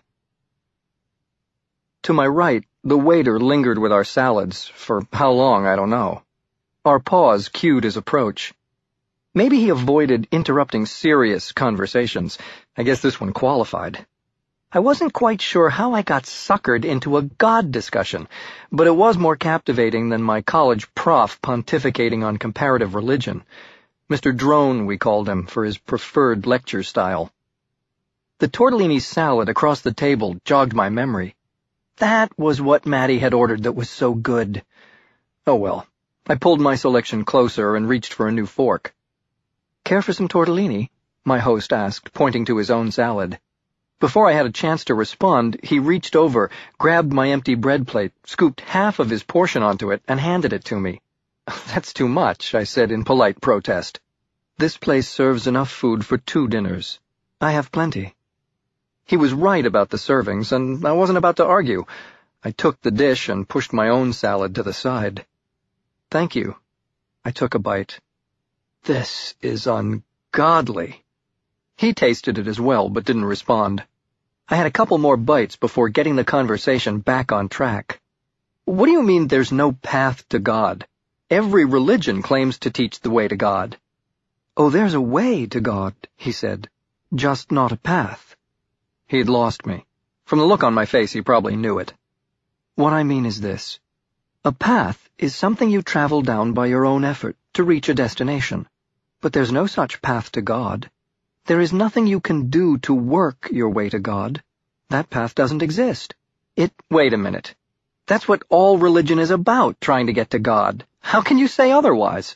Speaker 2: To my right, the waiter lingered with our salads, for how long I don't know. Our pause cued his approach. Maybe he avoided interrupting serious conversations. I guess this one qualified. I wasn't quite sure how I got suckered into a God discussion, but it was more captivating than my college prof pontificating on comparative religion. Mr. Drone, we called him, for his preferred lecture style. The tortellini salad across the table jogged my memory. That was what Maddie had ordered that was so good. Oh well, I pulled my selection closer and reached for a new fork. "Care for some tortellini?" my host asked, pointing to his own salad. Before I had a chance to respond, he reached over, grabbed my empty bread plate, scooped half of his portion onto it, and handed it to me. "That's too much," I said in polite protest. "This place serves enough food for 2 dinners. I have plenty." He was right about the servings, and I wasn't about to argue. I took the dish and pushed my own salad to the side. "Thank you." I took a bite. "This is ungodly." He tasted it as well, but didn't respond. I had a couple more bites before getting the conversation back on track. "What do you mean there's no path to God? Every religion claims to teach the way to God." "Oh, there's a way to God," he said, "just not a path." He'd lost me. From the look on my face, he probably knew it. "What I mean is this. A path is something you travel down by your own effort to reach a destination. But there's no such path to God. There is nothing you can do to work your way to God. That path doesn't exist. Wait a minute. That's what all religion is about, trying to get to God. How can you say otherwise?"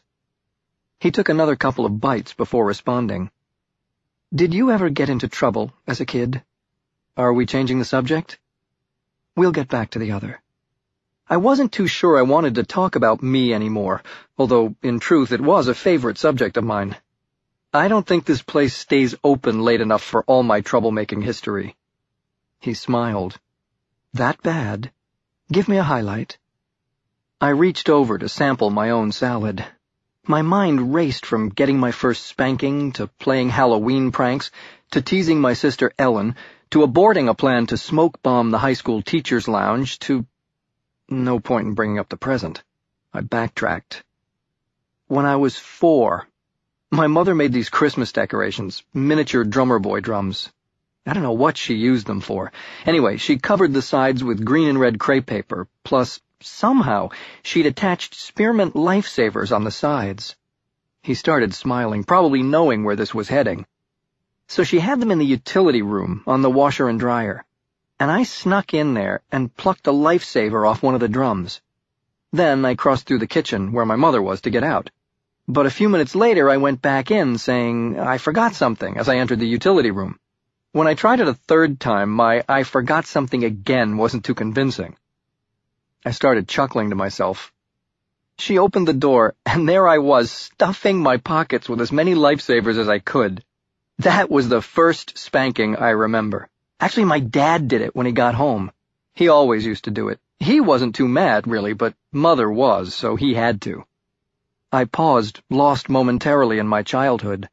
Speaker 2: He took another couple of bites before responding. "Did you ever get into trouble as a kid? Are we changing the subject?" "We'll get back to the other." I wasn't too sure I wanted to talk about me anymore, although, in truth, it was a favorite subject of mine. I don't think this place stays open late enough for all my troublemaking history. He smiled. "That bad? Give me a highlight." I reached over to sample my own salad. My mind raced from getting my first spanking, to playing Halloween pranks, to teasing my sister Ellen, to aborting a plan to smoke bomb the high school teacher's lounge, to... No point in bringing up the present. I backtracked. When I was 4, my mother made these Christmas decorations, miniature drummer boy drums. I don't know what she used them for. Anyway, she covered the sides with green and red crepe paper, plus, somehow, she'd attached spearmint lifesavers on the sides. He started smiling, probably knowing where this was heading. So she had them in the utility room, on the washer and dryer, and I snuck in there and plucked a lifesaver off one of the drums. Then I crossed through the kitchen, where my mother was, to get out. But a few minutes later I went back in, saying I forgot something as I entered the utility room. When I tried it a third time, my I forgot something again wasn't too convincing. I started chuckling to myself. She opened the door, and there I was, stuffing my pockets with as many lifesavers as I could. That was the first spanking I remember. Actually, my dad did it when he got home. He always used to do it. He wasn't too mad, really, but Mother was, so he had to. I paused, lost momentarily in my childhood.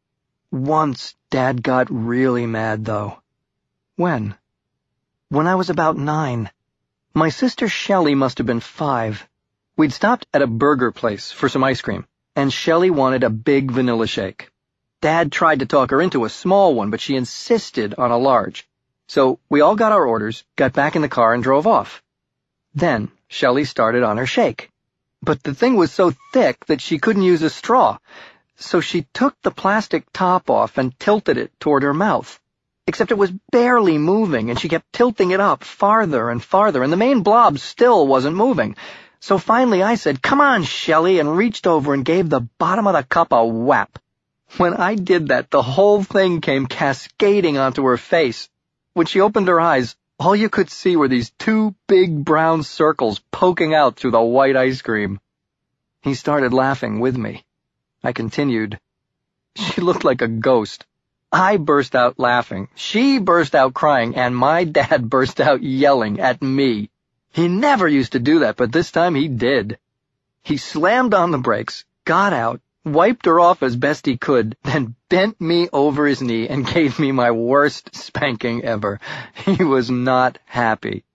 Speaker 2: Once, Dad got really mad, though. When? When I was about 9. My sister Shelley must have been 5. We'd stopped at a burger place for some ice cream, and Shelley wanted a big vanilla shake. Dad tried to talk her into a small one, but she insisted on a large. So we all got our orders, got back in the car, and drove off. Then Shelley started on her shake. But the thing was so thick that she couldn't use a straw, so she took the plastic top off and tilted it toward her mouth. Except it was barely moving, and she kept tilting it up farther and farther, and the main blob still wasn't moving. So finally I said, "Come on, Shelley," and reached over and gave the bottom of the cup a whap. When I did that, the whole thing came cascading onto her face. When she opened her eyes, all you could see were these 2 big brown circles poking out through the white ice cream. He started laughing with me. I continued. She looked like a ghost. I burst out laughing, she burst out crying, and my dad burst out yelling at me. He never used to do that, but this time he did. He slammed on the brakes, got out, wiped her off as best he could, then bent me over his knee and gave me my worst spanking ever. He was not happy.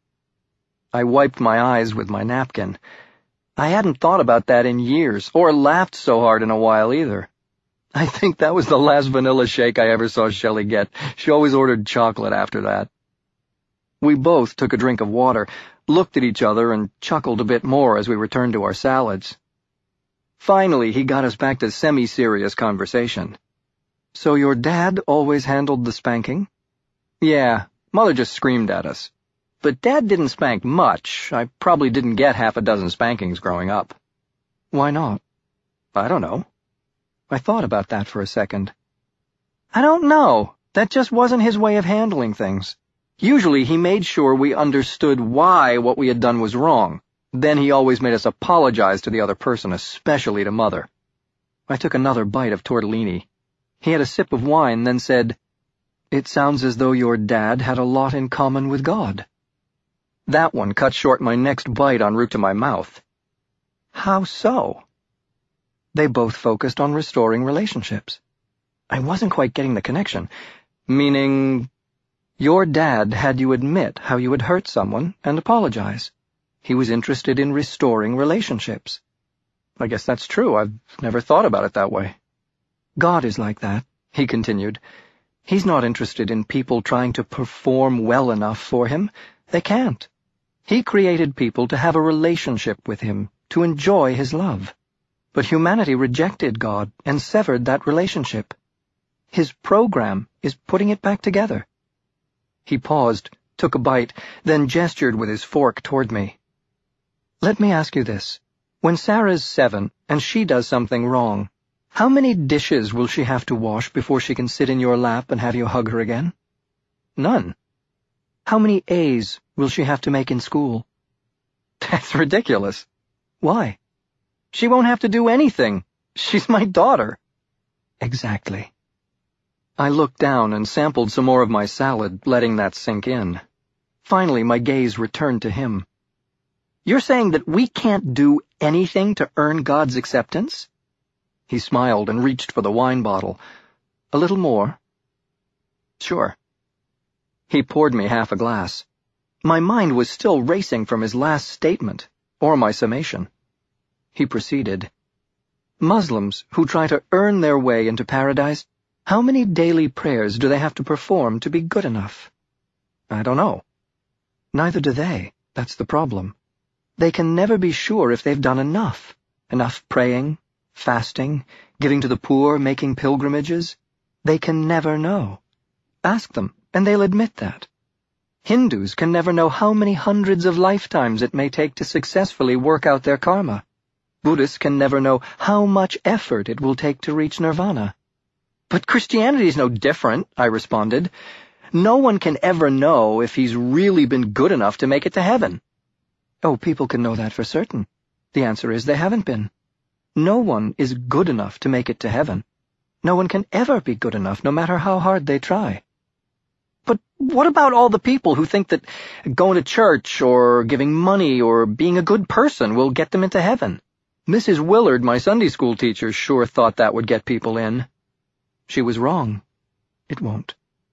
Speaker 2: I wiped my eyes with my napkin. I hadn't thought about that in years, or laughed so hard in a while either. I think that was the last vanilla shake I ever saw Shelley get. She always ordered chocolate after that. We both took a drink of water, looked at each other, and chuckled a bit more as we returned to our salads. Finally, he got us back to semi-serious conversation. "So your dad always handled the spanking?" "Yeah, Mother just screamed at us. But Dad didn't spank much. I probably didn't get half a dozen spankings growing up." "Why not?" "I don't know." I thought about that for a second. "I don't know. That just wasn't his way of handling things. Usually he made sure we understood why what we had done was wrong. Then he always made us apologize to the other person, especially to Mother." I took another bite of tortellini. He had a sip of wine, then said, "It sounds as though your dad had a lot in common with God." That one cut short my next bite en route to my mouth. "How so?" "They both focused on restoring relationships." I wasn't quite getting the connection. "Meaning, your dad had you admit how you had hurt someone and apologize. He was interested in restoring relationships." "I guess that's true. I've never thought about it that way." "God is like that," he continued. "He's not interested in people trying to perform well enough for him. They can't. He created people to have a relationship with him, to enjoy his love. But humanity rejected God and severed that relationship. His program is putting it back together." He paused, took a bite, then gestured with his fork toward me. "Let me ask you this. When Sarah's 7 and she does something wrong, how many dishes will she have to wash before she can sit in your lap and have you hug her again?" "None." "How many A's will she have to make in school?" "That's ridiculous." "Why?" "She won't have to do anything. She's my daughter." "Exactly." I looked down and sampled some more of my salad, letting that sink in. Finally, my gaze returned to him. "You're saying that we can't do anything to earn God's acceptance?" He smiled and reached for the wine bottle. "A little more?" "Sure." He poured me half a glass. My mind was still racing from his last statement, or my summation. He proceeded. "Muslims who try to earn their way into paradise, how many daily prayers do they have to perform to be good enough?" "I don't know." "Neither do they. That's the problem. They can never be sure if they've done enough. Enough praying, fasting, giving to the poor, making pilgrimages. They can never know. Ask them, and they'll admit that. Hindus can never know how many hundreds of lifetimes it may take to successfully work out their karma. Buddhists can never know how much effort it will take to reach nirvana." "But Christianity's no different," I responded. "No one can ever know if he's really been good enough to make it to heaven." "Oh, people can know that for certain. The answer is they haven't been. No one is good enough to make it to heaven. No one can ever be good enough, no matter how hard they try." "But what about all the people who think that going to church or giving money or being a good person will get them into heaven? Mrs. Willard, my Sunday school teacher, sure thought that would get people in." She was wrong. It won't.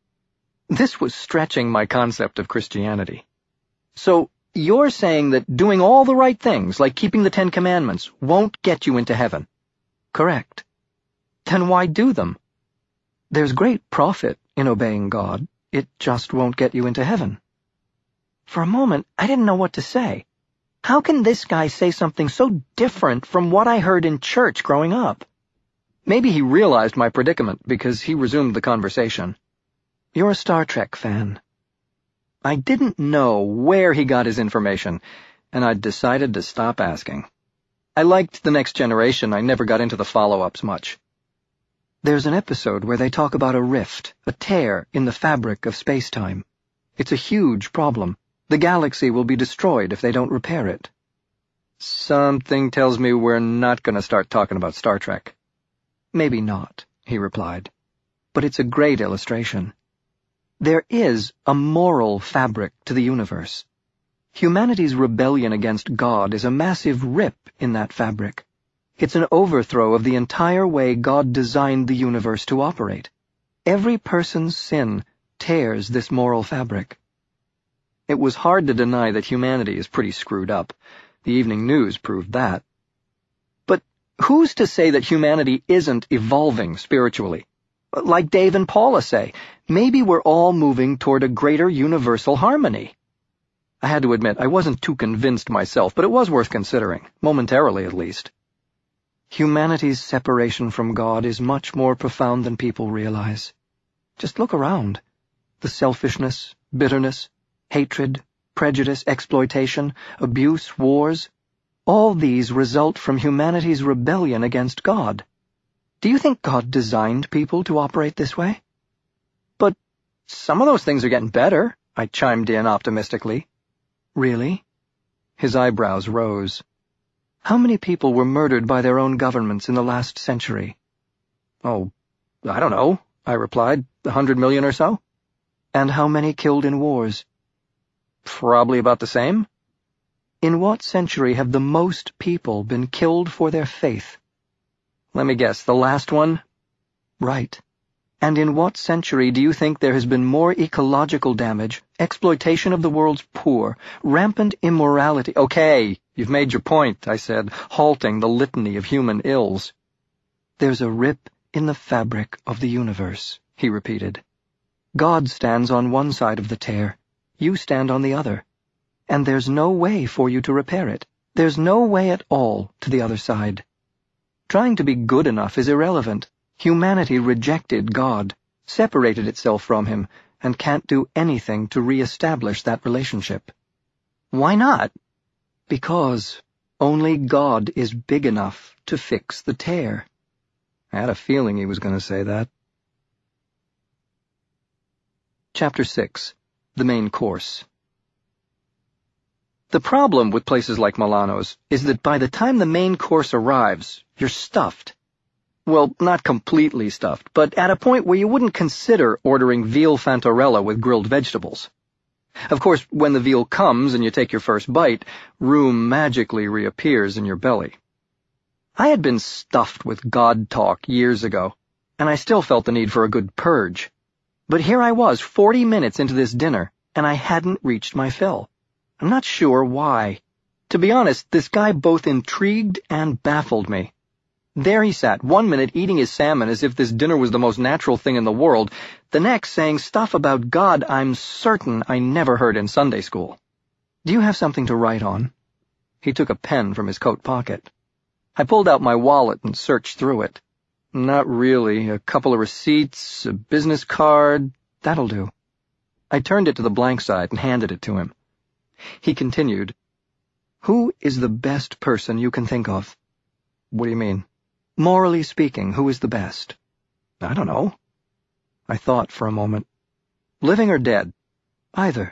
Speaker 2: This was stretching my concept of Christianity. "So you're saying that doing all the right things, like keeping the 10 Commandments, won't get you into heaven?" "Correct." "Then why do them?" "There's great profit in obeying God. It just won't get you into heaven." For a moment, I didn't know what to say. How can this guy say something so different from what I heard in church growing up? Maybe he realized my predicament because he resumed the conversation. "You're a Star Trek fan." I didn't know where he got his information, and I'd decided to stop asking. I liked The Next Generation. I never got into the follow-ups much. "There's an episode where they talk about a rift, a tear in the fabric of space-time. It's a huge problem. The galaxy will be destroyed if they don't repair it." "Something tells me we're not going to start talking about Star Trek." "Maybe not," he replied. "But it's a great illustration. There is a moral fabric to the universe. Humanity's rebellion against God is a massive rip in that fabric. It's an overthrow of the entire way God designed the universe to operate. Every person's sin tears this moral fabric. It was hard to deny that humanity is pretty screwed up. The evening news proved that. But who's to say that humanity isn't evolving spiritually? Like Dave and Paula say, maybe we're all moving toward a greater universal harmony. I had to admit, I wasn't too convinced myself, but it was worth considering, momentarily at least. Humanity's separation from God is much more profound than people realize. Just look around. The selfishness, bitterness, hatred, prejudice, exploitation, abuse, wars, all these result from humanity's rebellion against God. Do you think God designed people to operate this way? But some of those things are getting better, I chimed in optimistically. Really? His eyebrows rose. How many people were murdered by their own governments in the last century? Oh, I don't know, I replied. 100 million or so? And how many killed in wars? Probably about the same. In what century have the most people been killed for their faith? Let me guess, the last one? Right. And in what century do you think there has been more ecological damage, exploitation of the world's poor, rampant immorality? Okay, you've made your point, I said, halting the litany of human ills. There's a rip in the fabric of the universe, he repeated. God stands on one side of the tear. You stand on the other. And there's no way for you to repair it. There's no way at all to the other side. Trying to be good enough is irrelevant. Humanity rejected God, separated itself from him, and can't do anything to re-establish that relationship. Why not? Because only God is big enough to fix the tear. I had a feeling he was going to say that. Chapter 6. The Main Course. The problem with places like Milano's is that by the time the main course arrives, you're stuffed. Well, not completely stuffed, but at a point where you wouldn't consider ordering veal fantorella with grilled vegetables. Of course, when the veal comes and you take your first bite, room magically reappears in your belly. I had been stuffed with God talk years ago, and I still felt the need for a good purge. But here I was, 40 minutes into this dinner, and I hadn't reached my fill. I'm not sure why. To be honest, this guy both intrigued and baffled me. There he sat, 1 minute eating his salmon as if this dinner was the most natural thing in the world, the next saying stuff about God I'm certain I never heard in Sunday school. Do you have something to write on? He took a pen from his coat pocket. I pulled out my wallet and searched through it. Not really. A couple of receipts, a business card. That'll do. I turned it to the blank side and handed it to him. He continued, Who is the best person you can think of? What do you mean? Morally speaking, who is the best? I don't know. I thought for a moment. Living or dead? Either.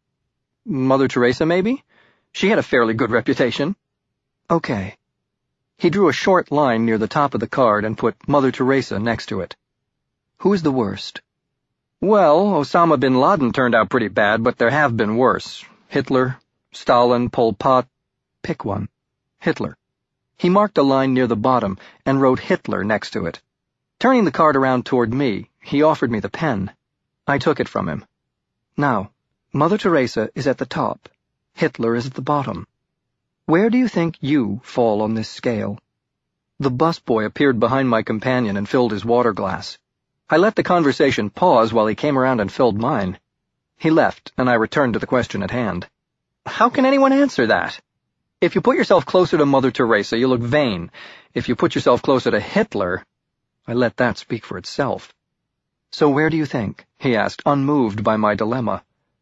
Speaker 2: Mother Teresa, maybe? She had a fairly good reputation. Okay. He drew a short line near the top of the card and put Mother Teresa next to it. Who is the worst? Well, Osama bin Laden turned out pretty bad, but there have been worse. Hitler, Stalin, Pol Pot. Pick one. Hitler. He marked a line near the bottom and wrote Hitler next to it. Turning the card around toward me, he offered me the pen. I took it from him. Now, Mother Teresa is at the top. Hitler is at the bottom. Where do you think you fall on this scale? The busboy appeared behind my companion and filled his water glass. I let the conversation pause while he came around and filled mine. He left, and I returned to the question at hand. How can anyone answer that? If you put yourself closer to Mother Teresa, you look vain. If you put yourself closer to Hitler, I let that speak for itself. So where do you think? He asked, unmoved by my dilemma.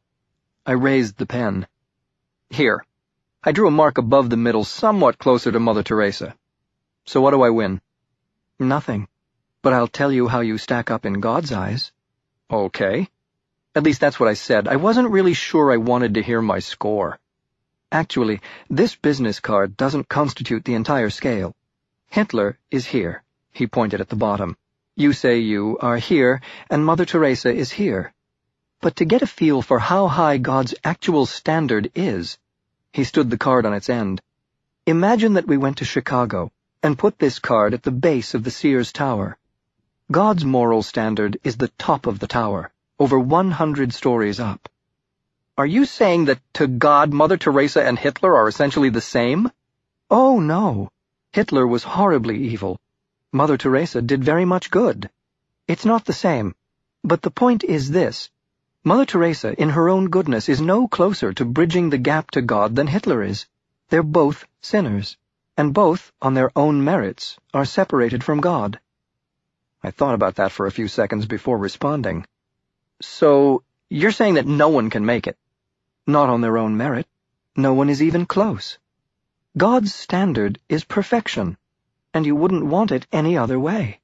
Speaker 2: I raised the pen. Here. I drew a mark above the middle, somewhat closer to Mother Teresa. So what do I win? Nothing. But I'll tell you how you stack up in God's eyes. Okay. At least that's what I said. I wasn't really sure I wanted to hear my score. Actually, this business card doesn't constitute the entire scale. Hitler is here. He pointed at the bottom. You say you are here, and Mother Teresa is here. But to get a feel for how high God's actual standard is, He stood the card on its end. Imagine that we went to Chicago and put this card at the base of the Sears Tower. God's moral standard is the top of the tower, over 100 stories up. Are you saying that to God, Mother Teresa and Hitler are essentially the same? Oh, no. Hitler was horribly evil. Mother Teresa did very much good. It's not the same. But the point is this. Mother Teresa, in her own goodness, is no closer to bridging the gap to God than Hitler is. They're both sinners, and both, on their own merits, are separated from God. I thought about that for a few seconds before responding. So, you're saying that no one can make it? Not on their own merit. No one is even close. God's standard is perfection, and you wouldn't want it any other way.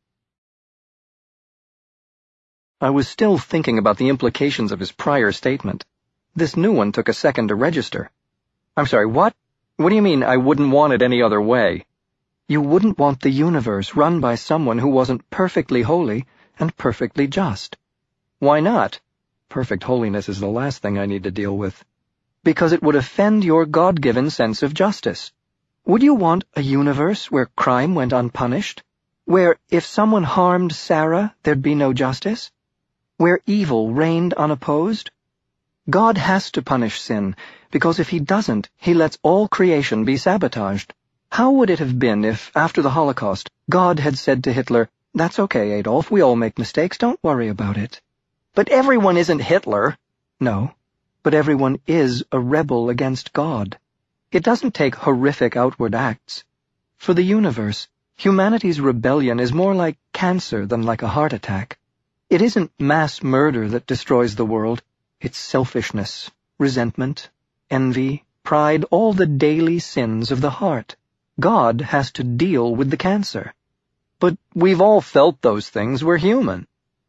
Speaker 2: I was still thinking about the implications of his prior statement. This new one took a second to register. I'm sorry, what? What do you mean, I wouldn't want it any other way? You wouldn't want the universe run by someone who wasn't perfectly holy and perfectly just. Why not? Perfect holiness is the last thing I need to deal with. Because it would offend your God-given sense of justice. Would you want a universe where crime went unpunished? Where if someone harmed Sarah, there'd be no justice? Where evil reigned unopposed? God has to punish sin, because if he doesn't, he lets all creation be sabotaged. How would it have been if, after the Holocaust, God had said to Hitler, "That's okay, Adolf, we all make mistakes, don't worry about it." But everyone isn't Hitler. No, but everyone is a rebel against God. It doesn't take horrific outward acts. For the universe, humanity's rebellion is more like cancer than like a heart attack. It isn't mass murder that destroys the world. It's selfishness, resentment, envy, pride, all the daily sins of the heart. God has to deal with the cancer. But we've all felt those things. We're human.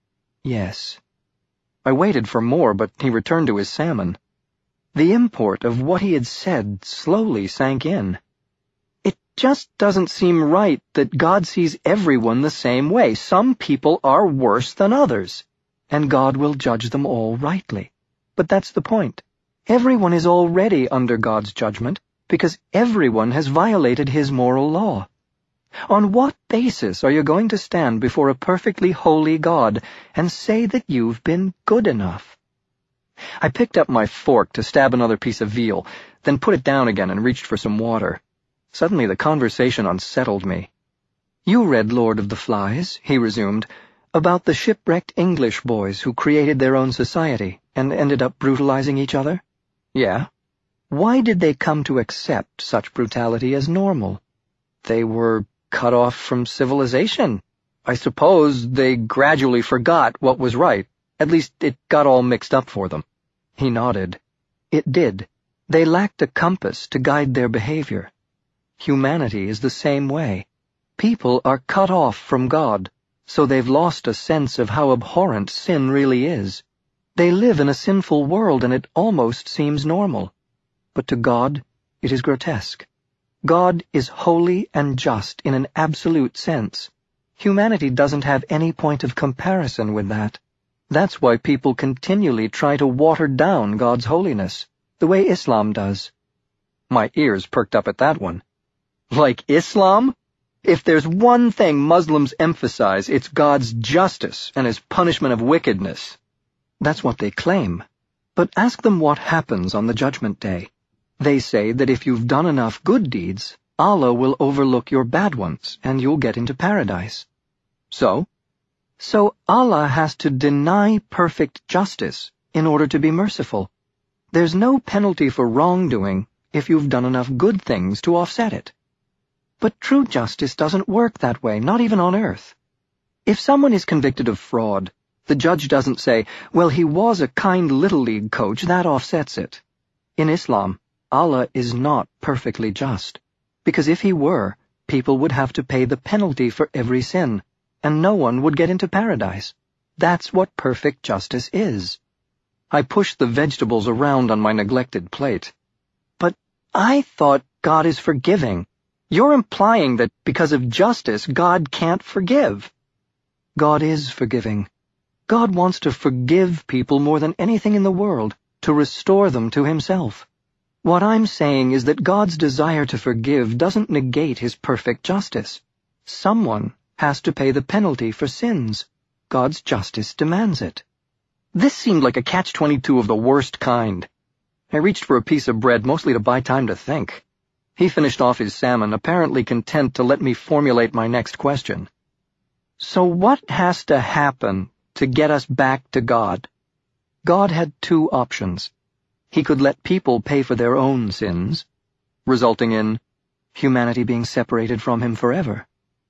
Speaker 2: Yes. I waited for more, but he returned to his salmon. The import of what he had said slowly sank in. It just doesn't seem right that God sees everyone the same way. Some people are worse than others, and God will judge them all rightly. But that's the point. Everyone is already under God's judgment, because everyone has violated his moral law. On what basis are you going to stand before a perfectly holy God and say that you've been good enough? I picked up my fork to stab another piece of veal, then put it down again and reached for some water. Suddenly the conversation unsettled me. You read Lord of the Flies, he resumed, about the shipwrecked English boys who created their own society and ended up brutalizing each other? Yeah. Why did they come to accept such brutality as normal? They were cut off from civilization. I suppose they gradually forgot what was right. At least it got all mixed up for them. He nodded. It did. They lacked a compass to guide their behavior. Humanity is the same way. People are cut off from God, so they've lost a sense of how abhorrent sin really is. They live in a sinful world and it almost seems normal. But to God, it is grotesque. God is holy and just in an absolute sense. Humanity doesn't have any point of comparison with that. That's why people continually try to water down God's holiness, the way Islam does. My ears perked up at that one. Like Islam? If there's one thing Muslims emphasize, it's God's justice and his punishment of wickedness. That's what they claim. But ask them what happens on the Judgment Day. They say that if you've done enough good deeds, Allah will overlook your bad ones, and you'll get into paradise. So Allah has to deny perfect justice in order to be merciful. There's no penalty for wrongdoing if you've done enough good things to offset it. But true justice doesn't work that way, not even on earth. If someone is convicted of fraud, the judge doesn't say, well, he was a kind Little League coach, that offsets it. In Islam, Allah is not perfectly just, because if he were, people would have to pay the penalty for every sin, and no one would get into paradise. That's what perfect justice is. I pushed the vegetables around on my neglected plate. But I thought God is forgiving. You're implying that because of justice, God can't forgive. God is forgiving. God wants to forgive people more than anything in the world, to restore them to himself. What I'm saying is that God's desire to forgive doesn't negate his perfect justice. Someone has to pay the penalty for sins. God's justice demands it. This seemed like a catch-22 of the worst kind. I reached for a piece of bread, mostly to buy time to think. He finished off his salmon, apparently content to let me formulate my next question. So what has to happen to get us back to God? God had two options. He could let people pay for their own sins, resulting in humanity being separated from him forever.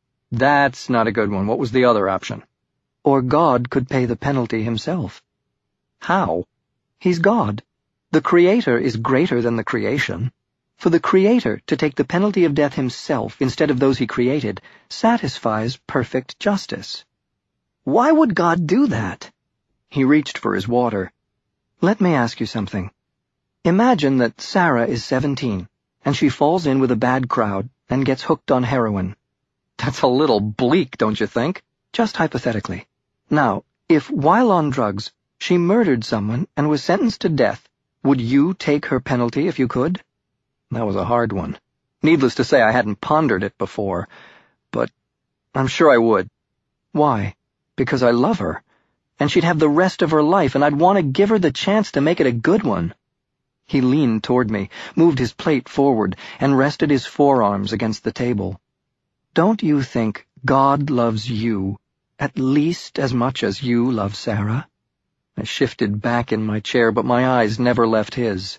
Speaker 2: That's not a good one. What was the other option? Or God could pay the penalty himself. How? He's God. The Creator is greater than the creation. For the Creator to take the penalty of death himself instead of those he created satisfies perfect justice. Why would God do that? He reached for his water. Let me ask you something. Imagine that Sarah is 17, and she falls in with a bad crowd and gets hooked on heroin. That's a little bleak, don't you think? Just hypothetically. Now, if while on drugs, she murdered someone and was sentenced to death, would you take her penalty if you could? That was a hard one. Needless to say, I hadn't pondered it before, but I'm sure I would. Why? Because I love her, and she'd have the rest of her life, and I'd want to give her the chance to make it a good one. He leaned toward me, moved his plate forward, and rested his forearms against the table. Don't you think God loves you at least as much as you love Sarah? I shifted back in my chair, but my eyes never left his.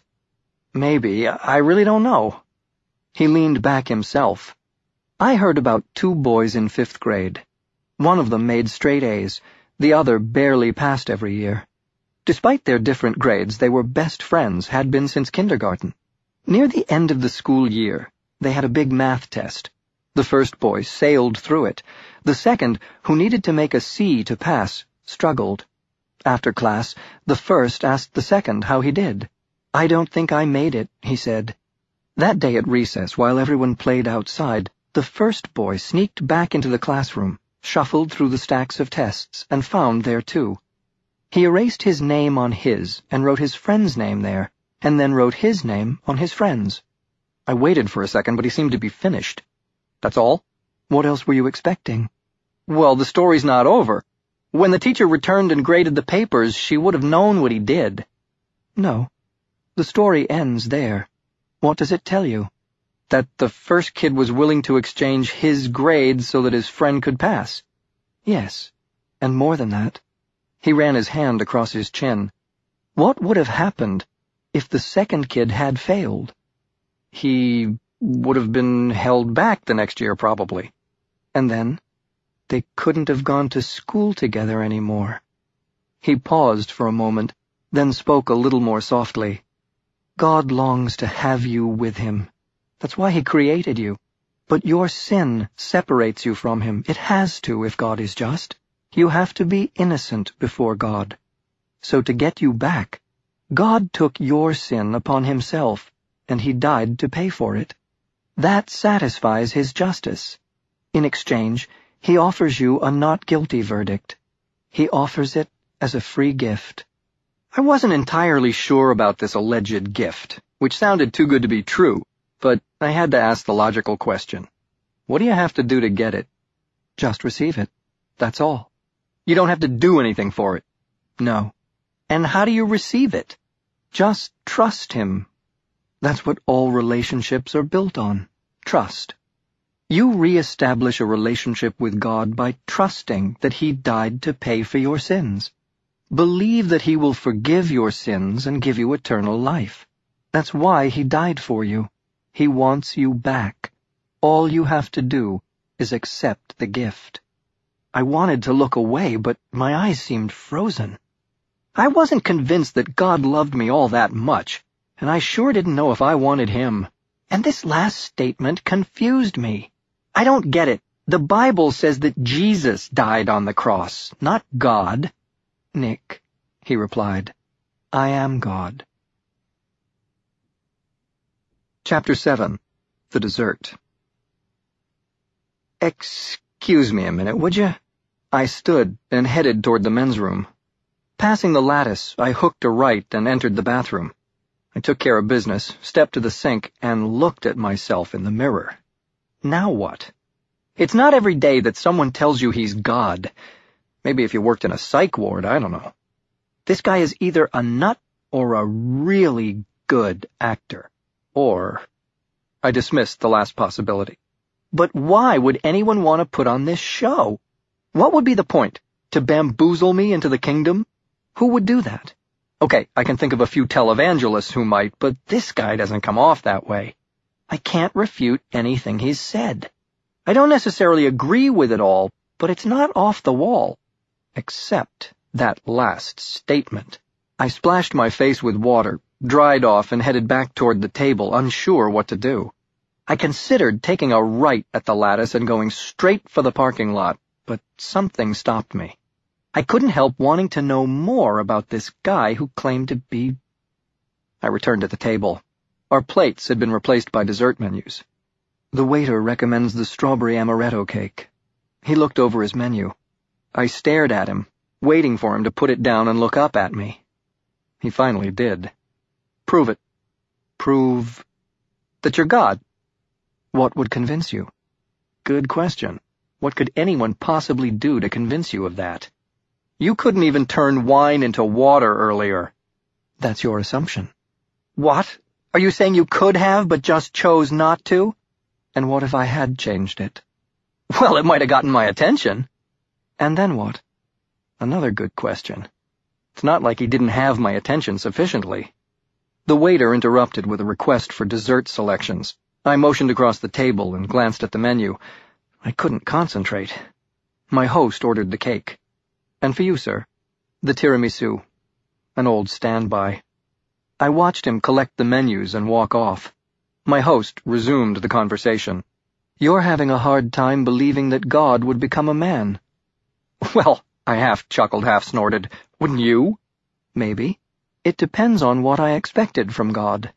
Speaker 2: Maybe. I really don't know. He leaned back himself. I heard about 2 boys in 5th grade. One of them made straight A's. The other barely passed every year. Despite their different grades, they were best friends, had been since kindergarten. Near the end of the school year, they had a big math test. The first boy sailed through it. The second, who needed to make a C to pass, struggled. After class, the first asked the second how he did. I don't think I made it, he said. That day at recess, while everyone played outside, the first boy sneaked back into the classroom, shuffled through the stacks of tests, and found there too. He erased his name on his and wrote his friend's name there, and then wrote his name on his friend's. I waited for a second, but he seemed to be finished. That's all? What else were you expecting? Well, the story's not over. When the teacher returned and graded the papers, she would have known what he did. No. The story ends there. What does it tell you? That the first kid was willing to exchange his grades so that his friend could pass. Yes, and more than that. He ran his hand across his chin. What would have happened if the second kid had failed? He would have been held back the next year, probably. And then, they couldn't have gone to school together anymore. He paused for a moment, then spoke a little more softly. God longs to have you with him. That's why he created you. But your sin separates you from him. It has to, if God is just. You have to be innocent before God. So to get you back, God took your sin upon himself, and he died to pay for it. That satisfies his justice. In exchange, he offers you a not guilty verdict. He offers it as a free gift. I wasn't entirely sure about this alleged gift, which sounded too good to be true, but I had to ask the logical question. What do you have to do to get it? Just receive it. That's all. You don't have to do anything for it. No. And how do you receive it? Just trust him. That's what all relationships are built on. Trust. You re-establish a relationship with God by trusting that he died to pay for your sins. Believe that he will forgive your sins and give you eternal life. That's why he died for you. He wants you back. All you have to do is accept the gift. I wanted to look away, but my eyes seemed frozen. I wasn't convinced that God loved me all that much, and I sure didn't know if I wanted him. And this last statement confused me. I don't get it. The Bible says that Jesus died on the cross, not God. Nick, he replied, I am God. Chapter 7. The Dessert. Excuse me a minute, would you? I stood and headed toward the men's room. Passing the lattice, I hooked a right and entered the bathroom. I took care of business, stepped to the sink, and looked at myself in the mirror. Now what? It's not every day that someone tells you he's God. Maybe if you worked in a psych ward, I don't know. This guy is either a nut or a really good actor. Or I dismissed the last possibility. But why would anyone want to put on this show? What would be the point? To bamboozle me into the kingdom? Who would do that? Okay, I can think of a few televangelists who might, but this guy doesn't come off that way. I can't refute anything he's said. I don't necessarily agree with it all, but it's not off the wall. Except that last statement. I splashed my face with water, dried off, and headed back toward the table, unsure what to do. I considered taking a right at the lattice and going straight for the parking lot, but something stopped me. I couldn't help wanting to know more about this guy who claimed to be... I returned to the table. Our plates had been replaced by dessert menus. The waiter recommends the strawberry amaretto cake. He looked over his menu. I stared at him, waiting for him to put it down and look up at me. He finally did. Prove it. Prove that you're God. What would convince you? Good question. What could anyone possibly do to convince you of that? You couldn't even turn wine into water earlier. That's your assumption. What? Are you saying you could have, but just chose not to? And what if I had changed it? Well, it might have gotten my attention. And then what? Another good question. It's not like he didn't have my attention sufficiently. The waiter interrupted with a request for dessert selections. I motioned across the table and glanced at the menu. I couldn't concentrate. My host ordered the cake. And for you, sir, the tiramisu, an old standby. I watched him collect the menus and walk off. My host resumed the conversation. You're having a hard time believing that God would become a man. Well, I half chuckled, half snorted. Wouldn't you? Maybe. It depends on what I expected from God.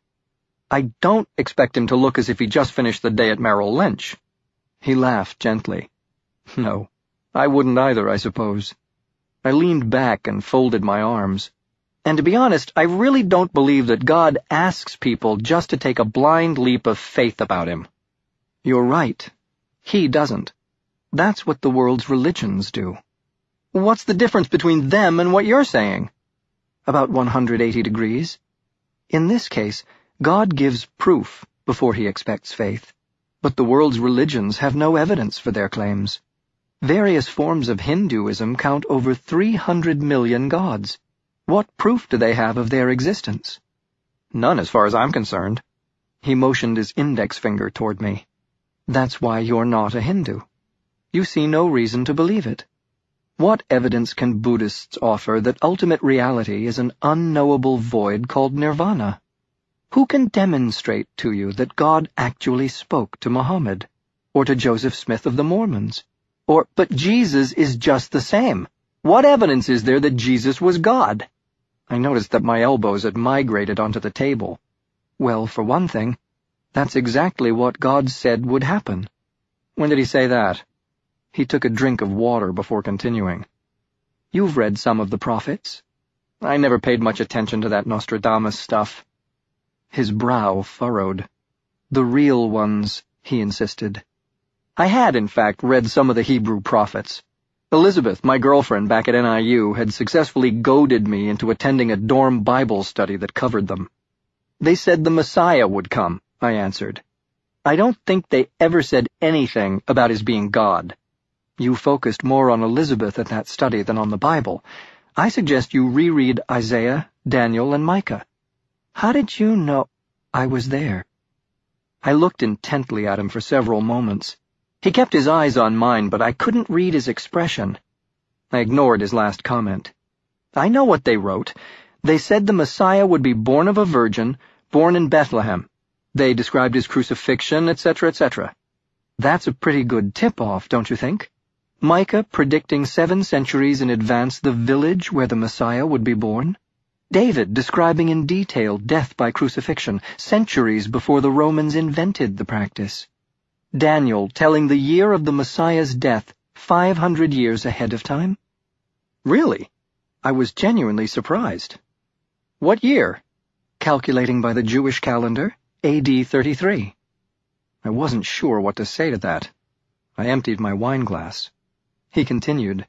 Speaker 2: I don't expect him to look as if he just finished the day at Merrill Lynch. He laughed gently. No, I wouldn't either, I suppose. I leaned back and folded my arms. And to be honest, I really don't believe that God asks people just to take a blind leap of faith about him. You're right. He doesn't. That's what the world's religions do. What's the difference between them and what you're saying? About 180 degrees. In this case, God gives proof before he expects faith. But the world's religions have no evidence for their claims. Various forms of Hinduism count over 300 million gods. What proof do they have of their existence? None, as far as I'm concerned. He motioned his index finger toward me. That's why you're not a Hindu. You see no reason to believe it. What evidence can Buddhists offer that ultimate reality is an unknowable void called nirvana? Who can demonstrate to you that God actually spoke to Muhammad, or to Joseph Smith of the Mormons? But Jesus is just the same. What evidence is there that Jesus was God? I noticed that my elbows had migrated onto the table. Well, for one thing, that's exactly what God said would happen. When did he say that? He took a drink of water before continuing. You've read some of the prophets. I never paid much attention to that Nostradamus stuff. His brow furrowed. The real ones, he insisted. I had, in fact, read some of the Hebrew prophets. Elizabeth, my girlfriend back at NIU, had successfully goaded me into attending a dorm Bible study that covered them. They said the Messiah would come, I answered. I don't think they ever said anything about his being God. You focused more on Elizabeth at that study than on the Bible. I suggest you reread Isaiah, Daniel, and Micah. How did you know I was there? I looked intently at him for several moments. He kept his eyes on mine, but I couldn't read his expression. I ignored his last comment. I know what they wrote. They said the Messiah would be born of a virgin, born in Bethlehem. They described his crucifixion, etc., etc. That's a pretty good tip-off, don't you think? Micah predicting 7 centuries in advance the village where the Messiah would be born? David describing in detail death by crucifixion, centuries before the Romans invented the practice. Daniel telling the year of the Messiah's death 500 years ahead of time? Really? I was genuinely surprised. What year? calculating by the Jewish calendar, AD 33. I wasn't sure what to say to that. I emptied my wine glass. He continued,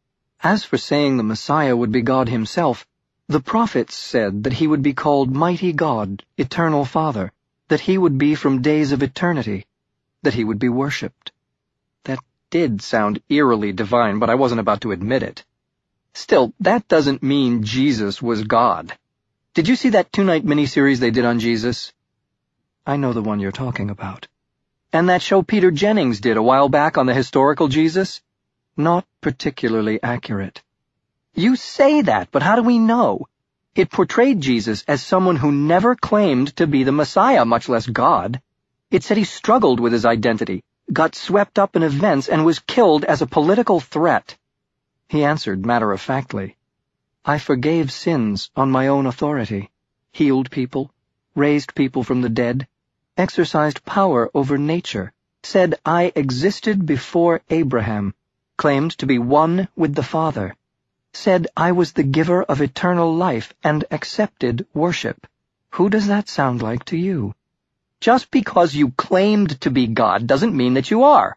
Speaker 2: "As for saying the Messiah would be God himself, the prophets said that he would be called Mighty God, Eternal Father, that he would be from days of eternity, that he would be worshipped." That did sound eerily divine, but I wasn't about to admit it. Still, that doesn't mean Jesus was God. Did you see that 2-night miniseries they did on Jesus? I know the one you're talking about. And that show Peter Jennings did a while back on the historical Jesus? Not particularly accurate. You say that, but how do we know? It portrayed Jesus as someone who never claimed to be the Messiah, much less God. It said he struggled with his identity, got swept up in events, and was killed as a political threat. He answered matter-of-factly, "I forgave sins on my own authority, healed people, raised people from the dead, exercised power over nature, said I existed before Abraham, claimed to be one with the Father, said I was the giver of eternal life, and accepted worship. Who does that sound like to you?" Just because you claimed to be God doesn't mean that you are.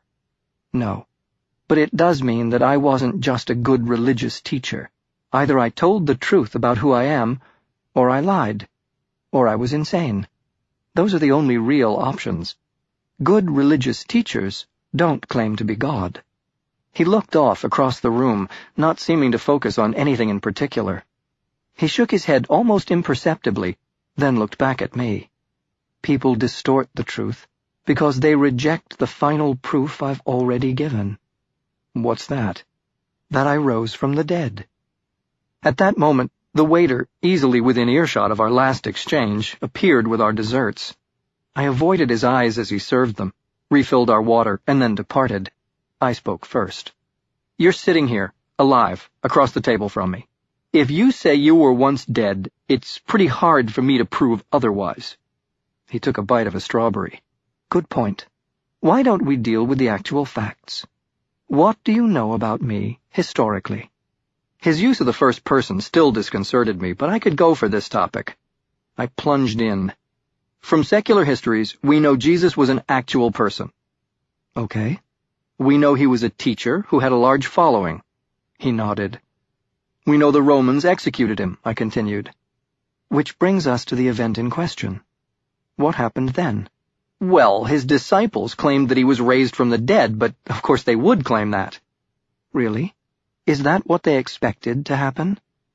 Speaker 2: No, but it does mean that I wasn't just a good religious teacher. Either I told the truth about who I am, or I lied, or I was insane. Those are the only real options. Good religious teachers don't claim to be God. He looked off across the room, not seeming to focus on anything in particular. He shook his head almost imperceptibly, then looked back at me. People distort the truth because they reject the final proof I've already given. What's that? That I rose from the dead. At that moment, the waiter, easily within earshot of our last exchange, appeared with our desserts. I avoided his eyes as he served them, refilled our water, and then departed. I spoke first. "You're sitting here, alive, across the table from me. If you say you were once dead, it's pretty hard for me to prove otherwise." He took a bite of a strawberry. "Good point. Why don't we deal with the actual facts? What do you know about me, historically?" His use of the first person still disconcerted me, but I could go for this topic. I plunged in. "From secular histories, we know Jesus was an actual person." "Okay." "We know he was a teacher who had a large following." He nodded. "We know the Romans executed him," I continued. "Which brings us to the event in question. What happened then?" "Well, his disciples claimed that he was raised from the dead, but of course they would claim that." "Really? Is that what they expected to happen?"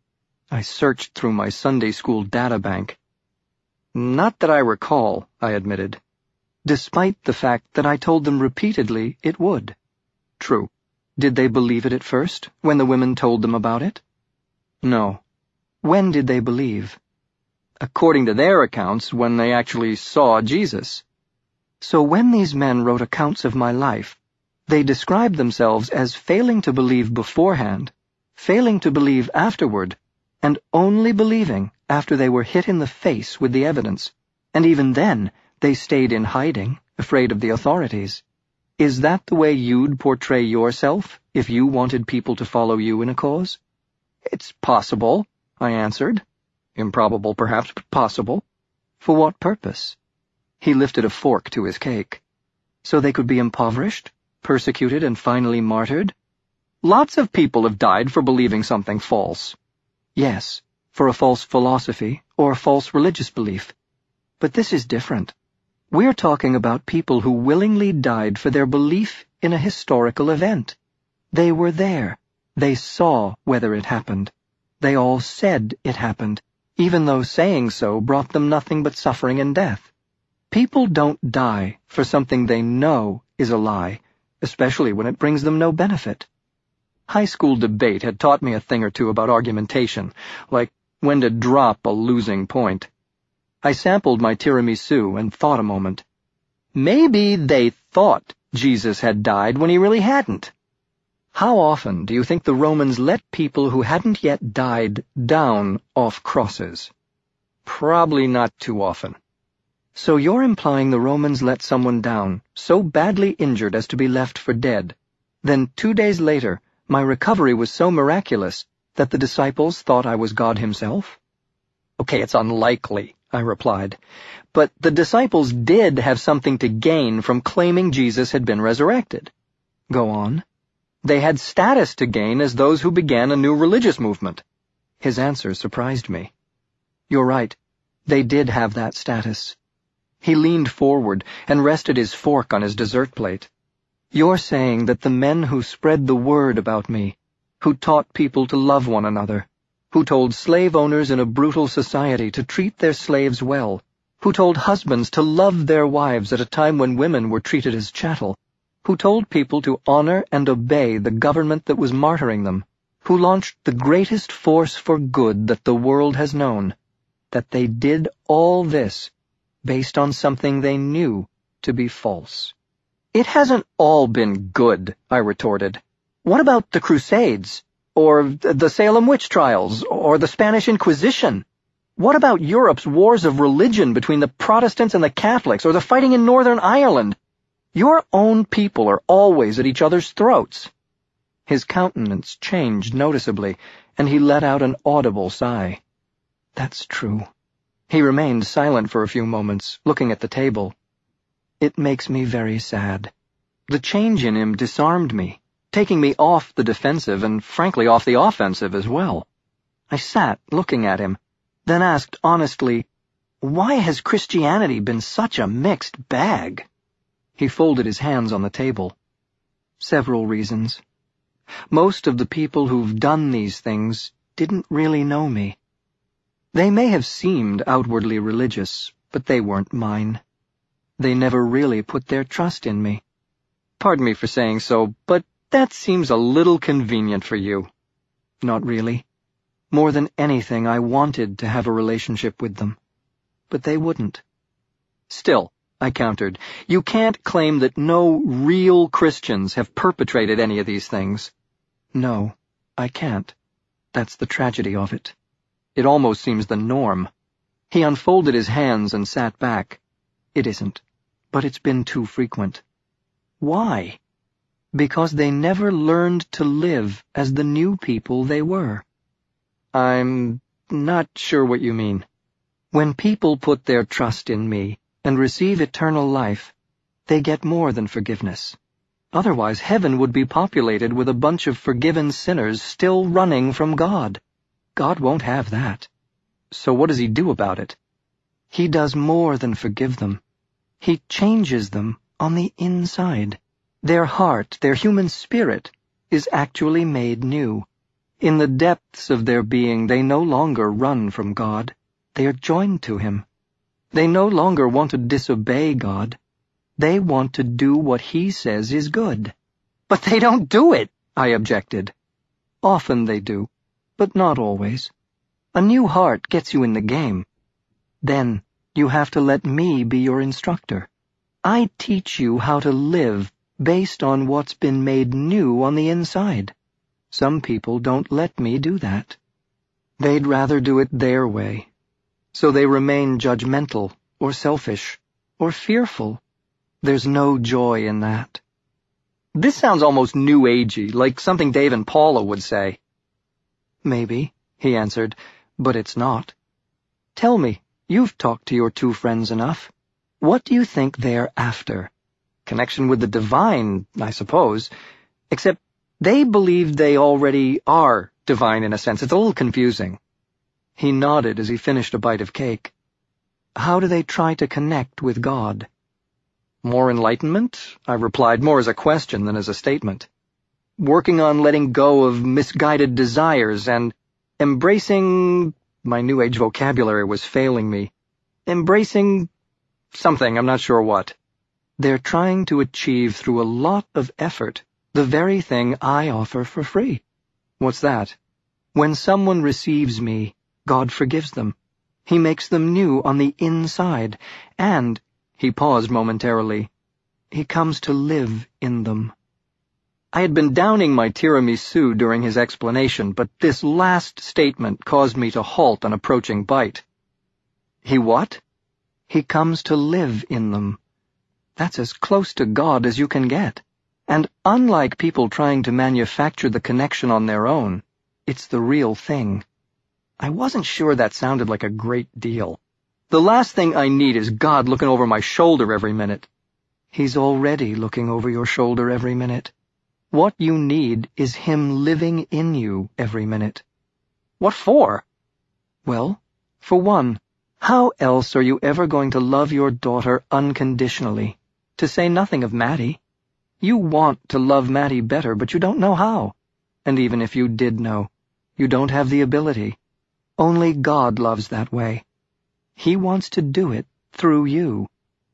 Speaker 2: I searched through my Sunday school databank. "Not that I recall," I admitted, despite the fact that I told them repeatedly it would. "True. Did they believe it at first, when the women told them about it?" "No." "When did they believe?" "According to their accounts, when they actually saw Jesus." "So when these men wrote accounts of my life, they described themselves as failing to believe beforehand, failing to believe afterward, and only believing after they were hit in the face with the evidence, and even then they stayed in hiding, afraid of the authorities. Is that the way you'd portray yourself if you wanted people to follow you in a cause?" "It's possible," I answered. Improbable, perhaps, but possible. "For what purpose?" He lifted a fork to his cake. "So they could be impoverished, persecuted, and finally martyred?" "Lots of people have died for believing something false." "Yes, for a false philosophy or a false religious belief. But this is different. We're talking about people who willingly died for their belief in a historical event. They were there. They saw whether it happened. They all said it happened, even though saying so brought them nothing but suffering and death. People don't die for something they know is a lie, especially when it brings them no benefit. High school debate had taught me a thing or two about argumentation, like when to drop a losing point. I sampled my tiramisu and thought a moment. Maybe they thought Jesus had died when he really hadn't. How often do you think the Romans let people who hadn't yet died down off crosses? Probably not too often. So you're implying the Romans let someone down, so badly injured as to be left for dead. Then 2 days later, my recovery was so miraculous that the disciples thought I was God himself? Okay, it's unlikely, I replied. But the disciples did have something to gain from claiming Jesus had been resurrected. Go on. They had status to gain as those who began a new religious movement. His answer surprised me. You're right. They did have that status. He leaned forward and rested his fork on his dessert plate. You're saying that the men who spread the word about me, who taught people to love one another, who told slave owners in a brutal society to treat their slaves well, who told husbands to love their wives at a time when women were treated as chattel, who told people to honor and obey the government that was martyring them, who launched the greatest force for good that the world has known, that they did all this based on something they knew to be false. It hasn't all been good, I retorted. What about the Crusades, or the Salem witch trials, or the Spanish Inquisition? What about Europe's wars of religion between the Protestants and the Catholics, or the fighting in Northern Ireland? Your own people are always at each other's throats. His countenance changed noticeably, and he let out an audible sigh. That's true. He remained silent for a few moments, looking at the table. It makes me very sad. The change in him disarmed me, taking me off the defensive and frankly off the offensive as well. I sat looking at him, then asked honestly, why has Christianity been such a mixed bag? He folded his hands on the table. Several reasons. Most of the people who've done these things didn't really know me. They may have seemed outwardly religious, but they weren't mine. They never really put their trust in me. Pardon me for saying so, but that seems a little convenient for you. Not really. More than anything, I wanted to have a relationship with them. But they wouldn't. Still, I countered, you can't claim that no real Christians have perpetrated any of these things. No, I can't. That's the tragedy of it. It almost seems the norm. He unfolded his hands and sat back. It isn't, but it's been too frequent. Why? Because they never learned to live as the new people they were. I'm not sure what you mean. When people put their trust in me and receive eternal life, they get more than forgiveness. Otherwise, heaven would be populated with a bunch of forgiven sinners still running from God. God won't have that. So what does he do about it? He does more than forgive them. He changes them on the inside. Their heart, their human spirit, is actually made new. In the depths of their being, they no longer run from God. They are joined to him. They no longer want to disobey God. They want to do what he says is good. But they don't do it, I objected. Often they do, but not always. A new heart gets you in the game. Then you have to let me be your instructor. I teach you how to live based on what's been made new on the inside. Some people don't let me do that. They'd rather do it their way. So they remain judgmental, or selfish, or fearful. There's no joy in that. This sounds almost New Agey, like something Dave and Paula would say. Maybe, he answered, but it's not. Tell me, you've talked to your two friends enough. What do you think they're after? Connection with the divine, I suppose. Except they believe they already are divine in a sense. It's a little confusing. He nodded as he finished a bite of cake. How do they try to connect with God? More enlightenment? I replied, more as a question than as a statement. Working on letting go of misguided desires and embracing... My New Age vocabulary was failing me. Embracing something, I'm not sure what. They're trying to achieve through a lot of effort the very thing I offer for free. What's that? When someone receives me, God forgives them. He makes them new on the inside, and, he paused momentarily, he comes to live in them. I had been downing my tiramisu during his explanation, but this last statement caused me to halt an approaching bite. He what? He comes to live in them. That's as close to God as you can get. And unlike people trying to manufacture the connection on their own, it's the real thing. I wasn't sure that sounded like a great deal. The last thing I need is God looking over my shoulder every minute. He's already looking over your shoulder every minute. What you need is Him living in you every minute. What for? Well, for one, how else are you ever going to love your daughter unconditionally? To say nothing of Maddie. You want to love Maddie better, but you don't know how. And even if you did know, you don't have the ability. Only God loves that way. He wants to do it through you.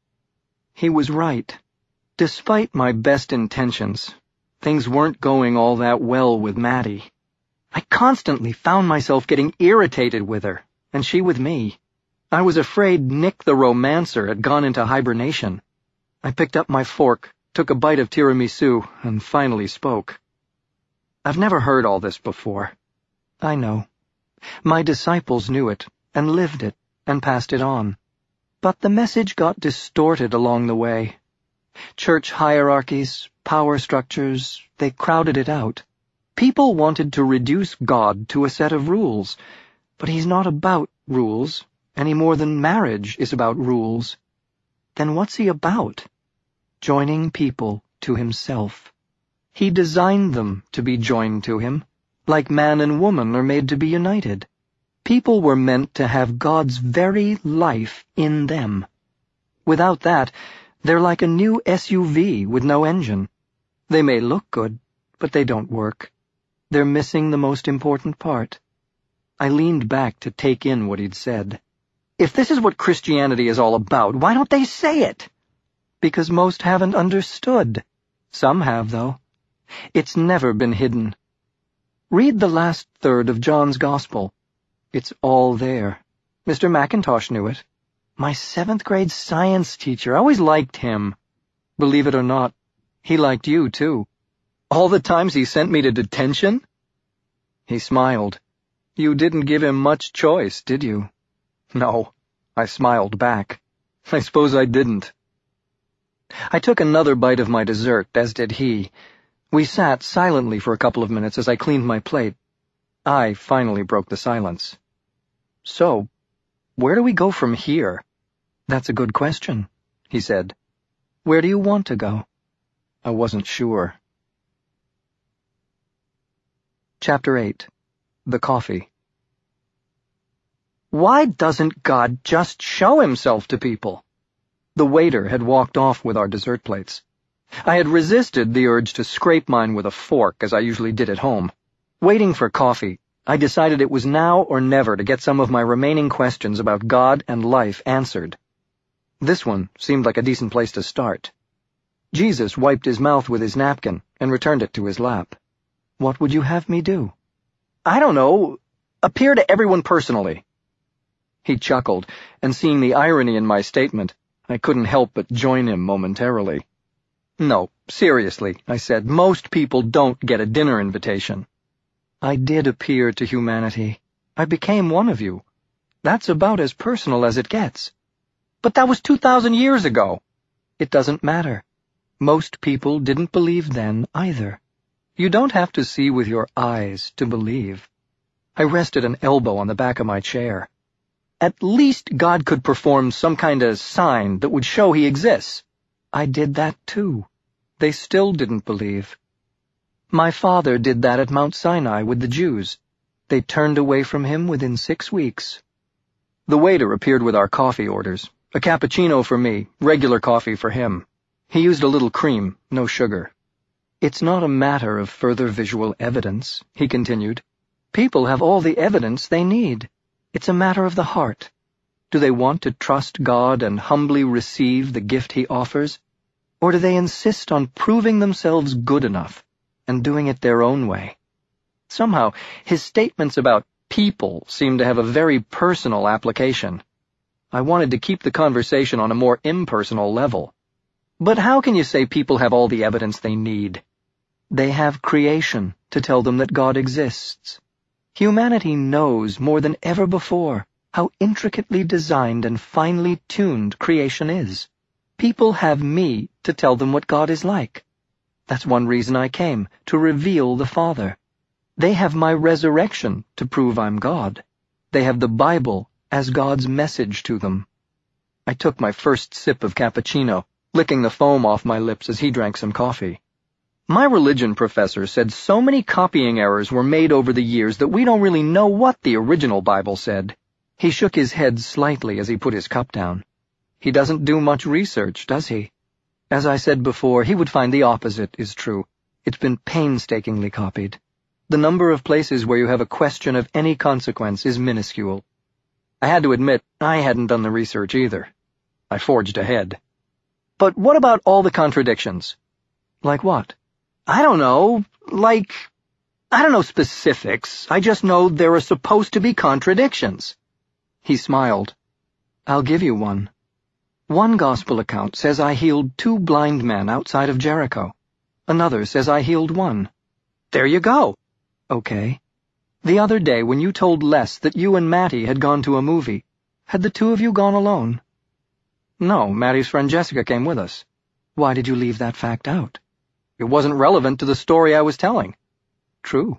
Speaker 2: He was right. Despite my best intentions, things weren't going all that well with Maddie. I constantly found myself getting irritated with her, and she with me. I was afraid Nick the romancer had gone into hibernation. I picked up my fork, took a bite of tiramisu, and finally spoke. I've never heard all this before. I know. My disciples knew it, and lived it, and passed it on. But the message got distorted along the way. Church hierarchies, power structures, they crowded it out. People wanted to reduce God to a set of rules, but He's not about rules, any more than marriage is about rules. Then what's He about? Joining people to Himself. He designed them to be joined to Him, like man and woman are made to be united. People were meant to have God's very life in them. Without that, they're like a new SUV with no engine. They may look good, but they don't work. They're missing the most important part. I leaned back to take in what he'd said. If this is what Christianity is all about, why don't they say it? Because most haven't understood. Some have, though. It's never been hidden. Read the last third of John's Gospel. It's all there. Mr. McIntosh knew it. My 7th grade science teacher, I always liked him. Believe it or not, he liked you, too. All the times he sent me to detention? He smiled. You didn't give him much choice, did you? No, I smiled back. I suppose I didn't. I took another bite of my dessert, as did he. We sat silently for a couple of minutes as I cleaned my plate. I finally broke the silence. So, where do we go from here? That's a good question, he said. Where do you want to go? I wasn't sure. Chapter 8. The Coffee. Why doesn't God just show Himself to people? The waiter had walked off with our dessert plates. I had resisted the urge to scrape mine with a fork, as I usually did at home. Waiting for coffee, I decided it was now or never to get some of my remaining questions about God and life answered. This one seemed like a decent place to start. Jesus wiped his mouth with his napkin and returned it to his lap. What would you have me do? I don't know. Appear to everyone personally. He chuckled, and seeing the irony in my statement, I couldn't help but join him momentarily. No, seriously, I said, most people don't get a dinner invitation. I did appear to humanity. I became one of you. That's about as personal as it gets. But that was 2,000 years ago. It doesn't matter. Most people didn't believe then either. You don't have to see with your eyes to believe. I rested an elbow on the back of my chair. At least God could perform some kind of sign that would show He exists. I did that too. They still didn't believe. My father did that at Mount Sinai with the Jews. They turned away from Him within 6 weeks. The waiter appeared with our coffee orders. A cappuccino for me, regular coffee for him. He used a little cream, no sugar. It's not a matter of further visual evidence, he continued. People have all the evidence they need. It's a matter of the heart. Do they want to trust God and humbly receive the gift He offers? Or do they insist on proving themselves good enough and doing it their own way? Somehow, his statements about people seemed to have a very personal application. I wanted to keep the conversation on a more impersonal level. But how can you say people have all the evidence they need? They have creation to tell them that God exists. Humanity knows more than ever before how intricately designed and finely tuned creation is. People have me to tell them what God is like. That's one reason I came, to reveal the Father. They have my resurrection to prove I'm God. They have the Bible as God's message to them. I took my first sip of cappuccino, licking the foam off my lips as he drank some coffee. My religion professor said so many copying errors were made over the years that we don't really know what the original Bible said. He shook his head slightly as he put his cup down. He doesn't do much research, does he? As I said before, he would find the opposite is true. It's been painstakingly copied. The number of places where you have a question of any consequence is minuscule. I had to admit, I hadn't done the research either. I forged ahead. But what about all the contradictions? Like what? I don't know specifics. I just know there are supposed to be contradictions. He smiled. I'll give you one. One gospel account says I healed 2 blind men outside of Jericho. Another says I healed 1. There you go. Okay. The other day when you told Les that you and Mattie had gone to a movie, had the 2 of you gone alone? No, Mattie's friend Jessica came with us. Why did you leave that fact out? It wasn't relevant to the story I was telling. True.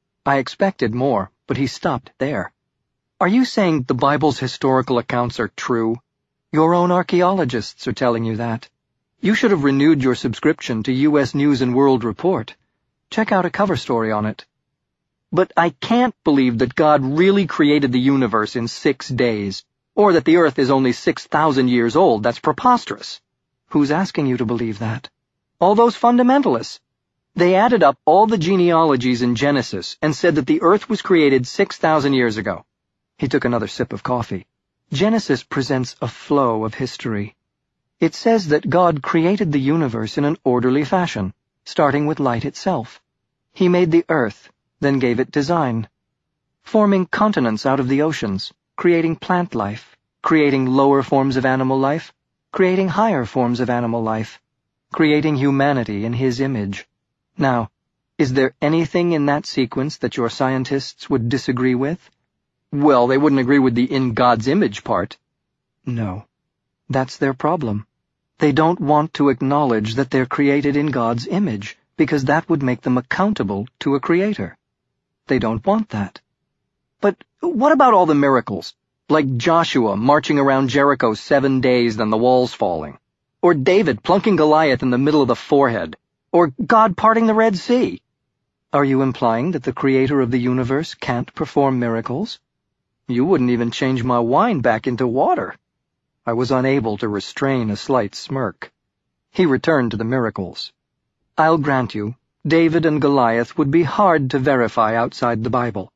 Speaker 2: I expected more, but he stopped there. Are you saying the Bible's historical accounts are true? Your own archaeologists are telling you that. You should have renewed your subscription to U.S. News & World Report. Check out a cover story on it. But I can't believe that God really created the universe in 6 days, or that the earth is only 6,000 years old. That's preposterous. Who's asking you to believe that? All those fundamentalists. They added up all the genealogies in Genesis and said that the earth was created 6,000 years ago. He took another sip of coffee. Genesis presents a flow of history. It says that God created the universe in an orderly fashion, starting with light itself. He made the earth, then gave it design, forming continents out of the oceans, creating plant life, creating lower forms of animal life, creating higher forms of animal life, creating humanity in His image. Now, is there anything in that sequence that your scientists would disagree with? Well, they wouldn't agree with the in God's image part. No, that's their problem. They don't want to acknowledge that they're created in God's image, because that would make them accountable to a creator. They don't want that. But what about all the miracles? Like Joshua marching around Jericho 7 days, then the walls falling. Or David plunking Goliath in the middle of the forehead. Or God parting the Red Sea. Are you implying that the creator of the universe can't perform miracles? You wouldn't even change my wine back into water. I was unable to restrain a slight smirk. He returned to the miracles. I'll grant you, David and Goliath would be hard to verify outside the Bible.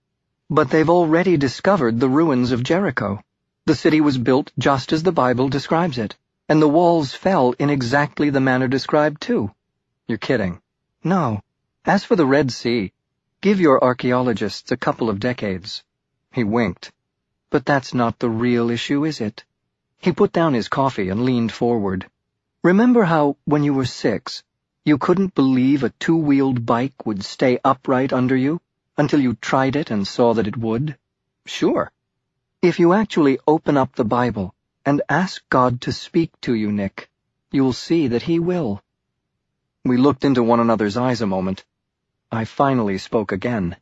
Speaker 2: But they've already discovered the ruins of Jericho. The city was built just as the Bible describes it, and the walls fell in exactly the manner described too. You're kidding. No. As for the Red Sea, give your archaeologists a couple of decades. He winked. But that's not the real issue, is it? He put down his coffee and leaned forward. Remember how, when you were 6, you couldn't believe a 2-wheeled bike would stay upright under you until you tried it and saw that it would? Sure. If you actually open up the Bible and ask God to speak to you, Nick, you'll see that He will. We looked into one another's eyes a moment. I finally spoke again.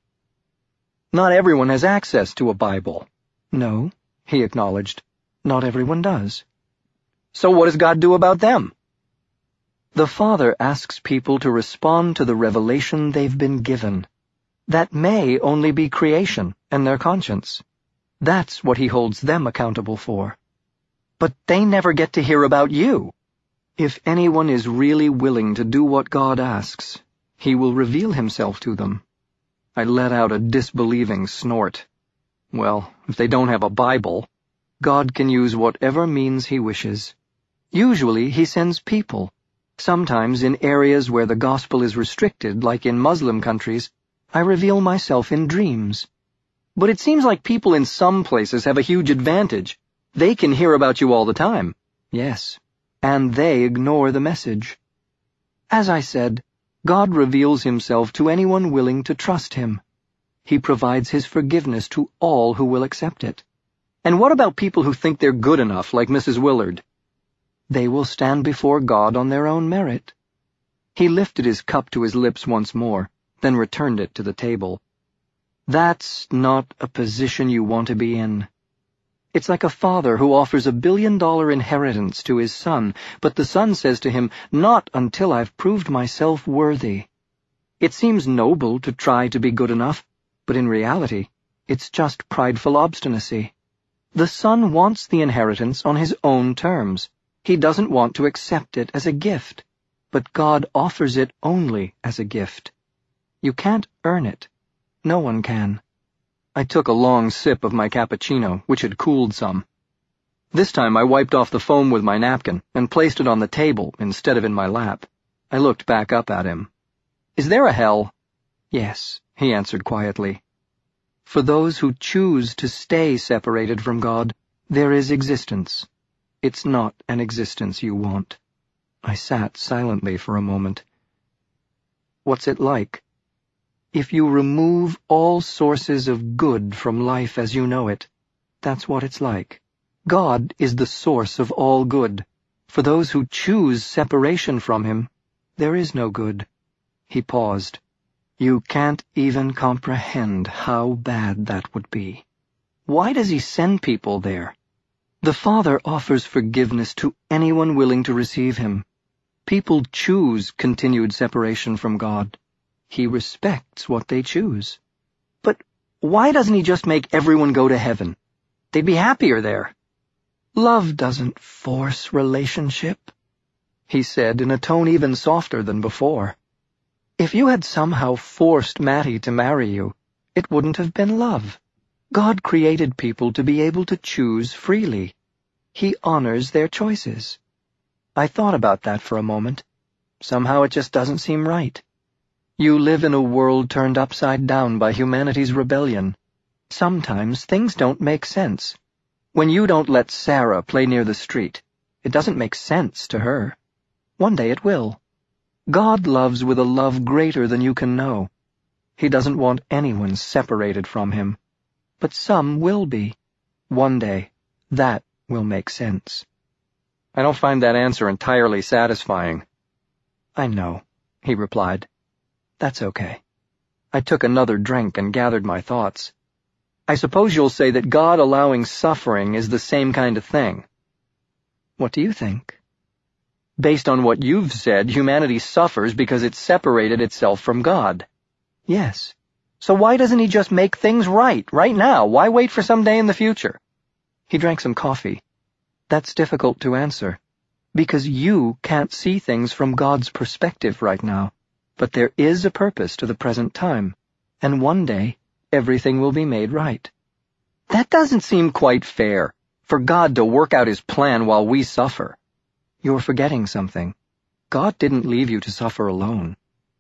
Speaker 2: Not everyone has access to a Bible. No, he acknowledged. Not everyone does. So what does God do about them? The Father asks people to respond to the revelation they've been given. That may only be creation and their conscience. That's what He holds them accountable for. But they never get to hear about you. If anyone is really willing to do what God asks, He will reveal Himself to them. I let out a disbelieving snort. Well, if they don't have a Bible, God can use whatever means He wishes. Usually He sends people. Sometimes in areas where the gospel is restricted, like in Muslim countries, I reveal myself in dreams. But it seems like people in some places have a huge advantage. They can hear about you all the time. Yes. And they ignore the message. As I said, God reveals Himself to anyone willing to trust Him. He provides His forgiveness to all who will accept it. And what about people who think they're good enough, like Mrs. Willard? They will stand before God on their own merit. He lifted his cup to his lips once more, then returned it to the table. That's not a position you want to be in. It's like a father who offers $1 billion inheritance to his son, but the son says to him, "Not until I've proved myself worthy." It seems noble to try to be good enough, but in reality, it's just prideful obstinacy. The son wants the inheritance on his own terms. He doesn't want to accept it as a gift, but God offers it only as a gift. You can't earn it. No one can. I took a long sip of my cappuccino, which had cooled some. This time I wiped off the foam with my napkin and placed it on the table instead of in my lap. I looked back up at him. "Is there a hell?" "Yes," he answered quietly. "For those who choose to stay separated from God, there is existence. It's not an existence you want." I sat silently for a moment. "What's it like?" "If you remove all sources of good from life as you know it, that's what it's like. God is the source of all good. For those who choose separation from Him, there is no good." He paused. "You can't even comprehend how bad that would be. Why does He send people there? The Father offers forgiveness to anyone willing to receive Him. People choose continued separation from God. He respects what they choose. But why doesn't He just make everyone go to heaven? They'd be happier there." "Love doesn't force relationship," he said in a tone even softer than before. "If you had somehow forced Mattie to marry you, it wouldn't have been love. God created people to be able to choose freely. He honors their choices." I thought about that for a moment. Somehow it just doesn't seem right. You live in a world turned upside down by humanity's rebellion. Sometimes things don't make sense. When you don't let Sarah play near the street, it doesn't make sense to her. One day it will. God loves with a love greater than you can know. He doesn't want anyone separated from Him. But some will be. One day, that will make sense. "I don't find that answer entirely satisfying." "I know," he replied. "That's okay." I took another drink and gathered my thoughts. "I suppose you'll say that God allowing suffering is the same kind of thing." "What do you think?" "Based on what you've said, humanity suffers because it separated itself from God." "Yes." "So why doesn't He just make things right now? Why wait for some day in the future?" He drank some coffee. "That's difficult to answer, because you can't see things from God's perspective right now. But there is a purpose to the present time, and one day everything will be made right." "That doesn't seem quite fair, for God to work out His plan while we suffer." "You're forgetting something. God didn't leave you to suffer alone.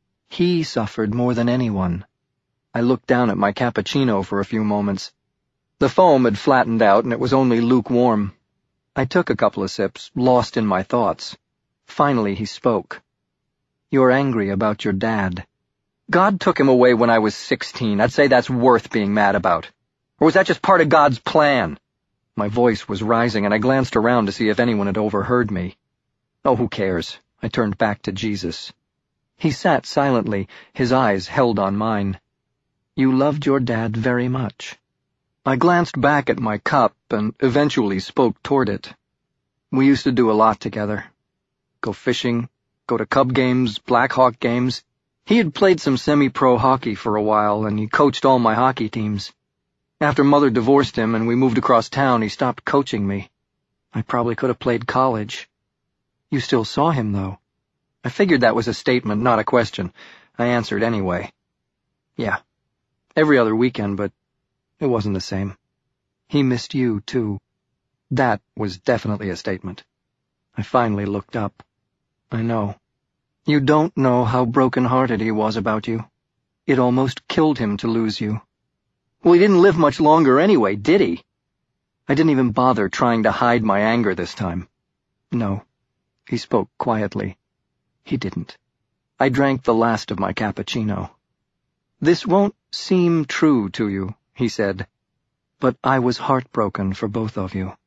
Speaker 2: He suffered more than anyone." I looked down at my cappuccino for a few moments. The foam had flattened out and it was only lukewarm. I took a couple of sips, lost in my thoughts. Finally he spoke. "You're angry about your dad. God took him away when I was 16. I'd say that's worth being mad about. Or was that just part of God's plan?" My voice was rising, and I glanced around to see if anyone had overheard me. Oh, who cares? I turned back to Jesus. He sat silently, his eyes held on mine. "You loved your dad very much." I glanced back at my cup and eventually spoke toward it. "We used to do a lot together. Go fishing, go to Cub games, Blackhawk games. He had played some semi-pro hockey for a while, and he coached all my hockey teams. After Mother divorced him and we moved across town, he stopped coaching me. I probably could have played college." "You still saw him, though?" I figured that was a statement, not a question. I answered anyway. "Yeah, every other weekend, but it wasn't the same. He missed you, too." That was definitely a statement. I finally looked up. "I know. You don't know how broken-hearted he was about you. It almost killed him to lose you." "Well, he didn't live much longer anyway, did he?" I didn't even bother trying to hide my anger this time. "No." He spoke quietly. He didn't. I drank the last of my cappuccino. "This won't seem true to you," he said, "but I was heartbroken for both of you."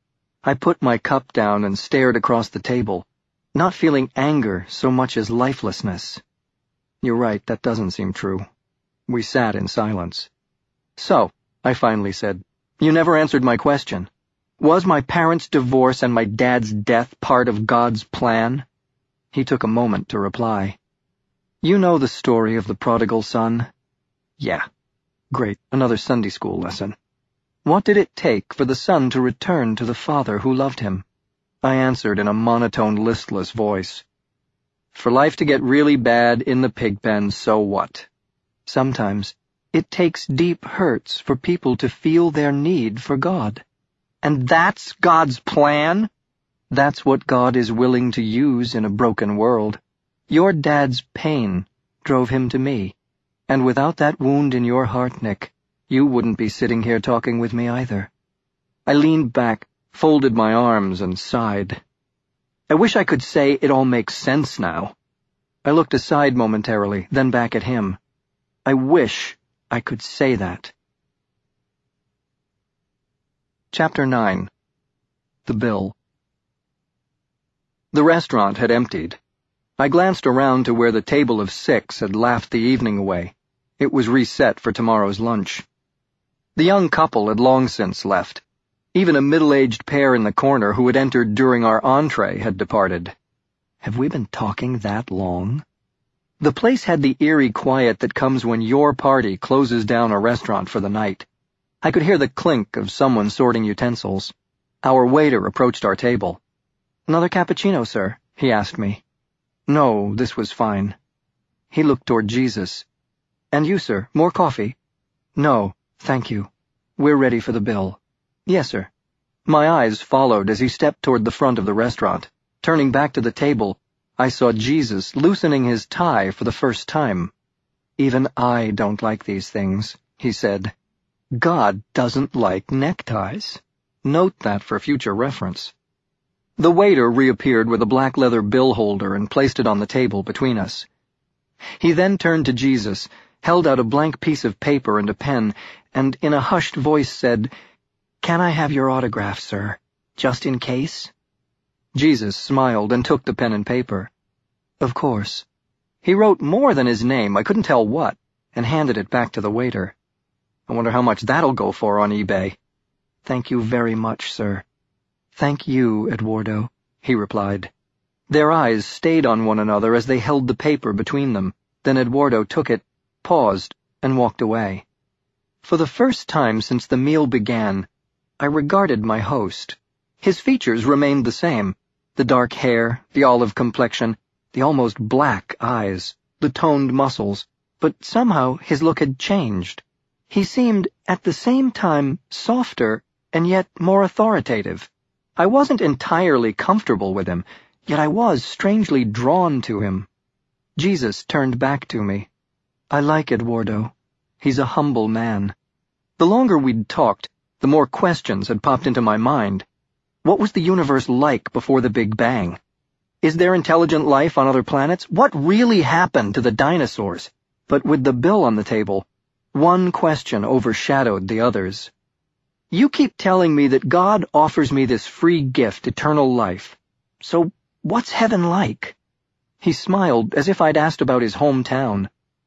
Speaker 2: I put my cup down and stared across the table, not feeling anger so much as lifelessness. "You're right, that doesn't seem true." We sat in silence. "So," I finally said, "you never answered my question. Was my parents' divorce and my dad's death part of God's plan? He took a moment to reply. You know the story of the prodigal son? Yeah. Great, another Sunday school lesson. What did it take for the son to return to the father who loved him? I answered in a monotone, listless voice. For life to get really bad in the pigpen, so what? Sometimes it takes deep hurts for people to feel their need for God. And that's God's plan? That's what God is willing to use in a broken world. Your dad's pain drove him to me. And without that wound in your heart, Nick, you wouldn't be sitting here talking with me either. I leaned back, folded my arms, and sighed. I wish I could say it all makes sense now. I looked aside momentarily, then back at him. I wish I could say that. Chapter 9. The Bill. The restaurant had emptied. I glanced around to where the table of 6 had laughed the evening away. It was reset for tomorrow's lunch. The young couple had long since left. Even a middle-aged pair in the corner who had entered during our entree had departed. Have we been talking that long? The place had the eerie quiet that comes when your party closes down a restaurant for the night. I could hear the clink of someone sorting utensils. Our waiter approached our table. Another cappuccino, sir? He asked me. No, this was fine. He looked toward Jesus. And you, sir, more coffee? No, thank you. We're ready for the bill. Yes, sir. My eyes followed as he stepped toward the front of the restaurant. Turning back to the table, I saw Jesus loosening his tie for the first time. Even I don't like these things, he said. God doesn't like neckties. Note that for future reference. The waiter reappeared with a black leather bill holder and placed it on the table between us. He then turned to Jesus, held out a blank piece of paper and a pen, and in a hushed voice said, Can I have your autograph, sir, just in case? Jesus smiled and took the pen and paper. Of course. He wrote more than his name, I couldn't tell what, and handed it back to the waiter. I wonder how much that'll go for on eBay. Thank you very much, sir. Thank you, Eduardo, he replied. Their eyes stayed on one another as they held the paper between them. Then Eduardo took it, paused, and walked away. For the first time since the meal began, I regarded my host. His features remained the same. The dark hair, the olive complexion, the almost black eyes, the toned muscles, but somehow his look had changed. He seemed, at the same time, softer and yet more authoritative. I wasn't entirely comfortable with him, yet I was strangely drawn to him. Jesus turned back to me. I like Eduardo. He's a humble man. The longer we'd talked, the more questions had popped into my mind. What was the universe like before the Big Bang? Is there intelligent life on other planets? What really happened to the dinosaurs? But with the bill on the table, one question overshadowed the others. You keep telling me that God offers me this free gift, eternal life. So what's heaven like? He smiled as if I'd asked about his hometown.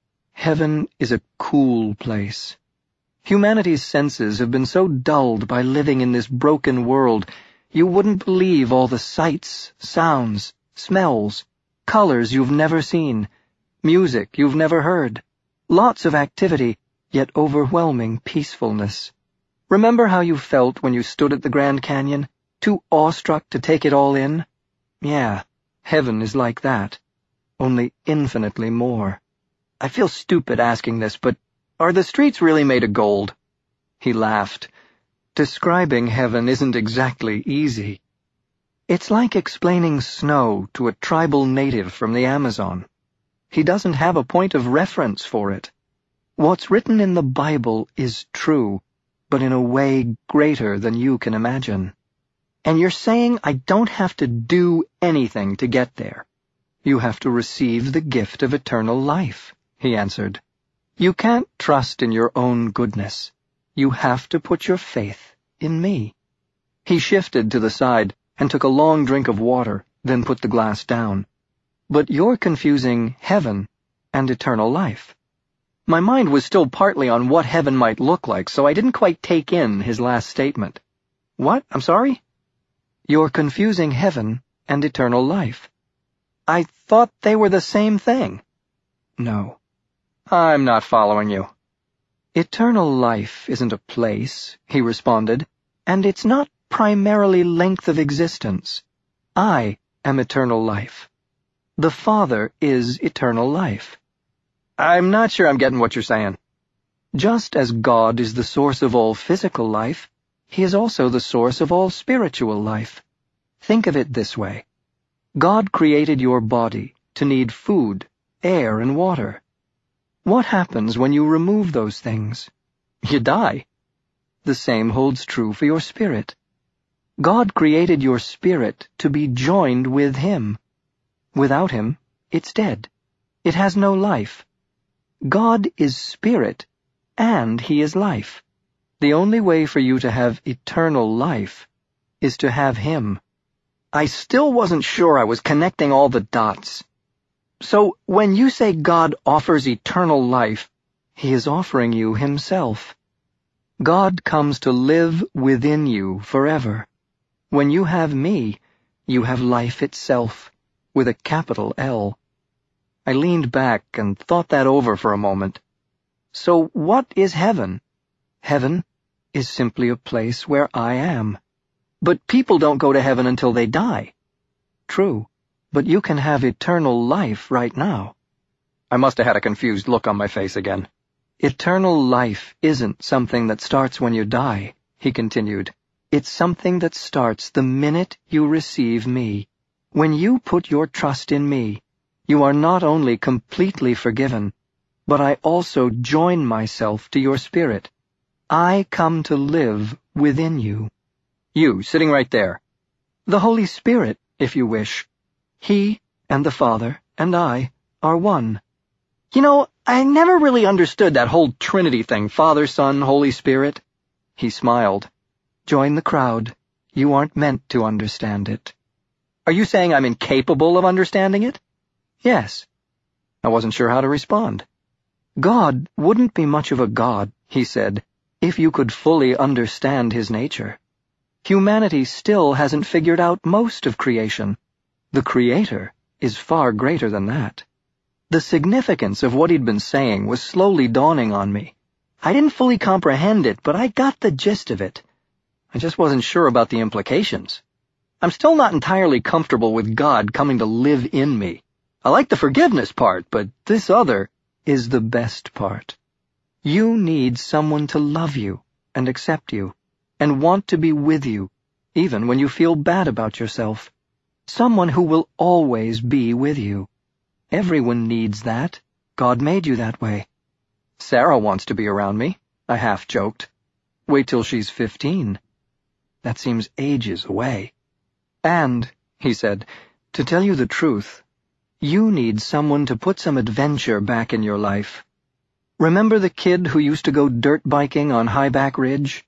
Speaker 2: Heaven is a cool place. Humanity's senses have been so dulled by living in this broken world, you wouldn't believe all the sights, sounds, smells, colors you've never seen, music you've never heard, lots of activity, yet overwhelming peacefulness. Remember how you felt when you stood at the Grand Canyon, too awestruck to take it all in? Yeah, heaven is like that, only infinitely more. I feel stupid asking this, but are the streets really made of gold? He laughed. Describing heaven isn't exactly easy. It's like explaining snow to a tribal native from the Amazon. He doesn't have a point of reference for it. What's written in the Bible is true, but in a way greater than you can imagine. And you're saying I don't have to do anything to get there. You have to receive the gift of eternal life, he answered. You can't trust in your own goodness. You have to put your faith in me. He shifted to the side and took a long drink of water, then put the glass down. But you're confusing heaven and eternal life. My mind was still partly on what heaven might look like, so I didn't quite take in his last statement. What? I'm sorry? You're confusing heaven and eternal life. I thought they were the same thing. No. I'm not following you. Eternal life isn't a place, he responded, and it's not primarily length of existence. I am eternal life. The Father is eternal life. I'm not sure I'm getting what you're saying. Just as God is the source of all physical life, He is also the source of all spiritual life. Think of it this way. God created your body to need food, air, and water. What happens when you remove those things? You die. The same holds true for your spirit. God created your spirit to be joined with Him. Without Him, it's dead. It has no life. God is spirit, and He is life. The only way for you to have eternal life is to have Him. I still wasn't sure I was connecting all the dots. So, when you say God offers eternal life, He is offering you Himself. God comes to live within you forever. When you have me, you have life itself, with a capital L. I leaned back and thought that over for a moment. So what is heaven? Heaven is simply a place where I am. But people don't go to heaven until they die. True, but you can have eternal life right now. I must have had a confused look on my face again. Eternal life isn't something that starts when you die, he continued. It's something that starts the minute you receive me. When you put your trust in me, you are not only completely forgiven, but I also join myself to your spirit. I come to live within you. You, sitting right there. The Holy Spirit, if you wish. He and the Father and I are one. You know, I never really understood that whole Trinity thing, Father, Son, Holy Spirit. He smiled. Join the crowd. You aren't meant to understand it. Are you saying I'm incapable of understanding it? Yes. I wasn't sure how to respond. God wouldn't be much of a God, he said, if you could fully understand His nature. Humanity still hasn't figured out most of creation. The Creator is far greater than that. The significance of what he'd been saying was slowly dawning on me. I didn't fully comprehend it, but I got the gist of it. I just wasn't sure about the implications. I'm still not entirely comfortable with God coming to live in me. I like the forgiveness part, but this other is the best part. You need someone to love you and accept you and want to be with you, even when you feel bad about yourself. Someone who will always be with you. Everyone needs that. God made you that way. Sarah wants to be around me, I half joked. Wait till she's 15. That seems ages away. And, he said, to tell you the truth, you need someone to put some adventure back in your life. Remember the kid who used to go dirt biking on Highback Ridge?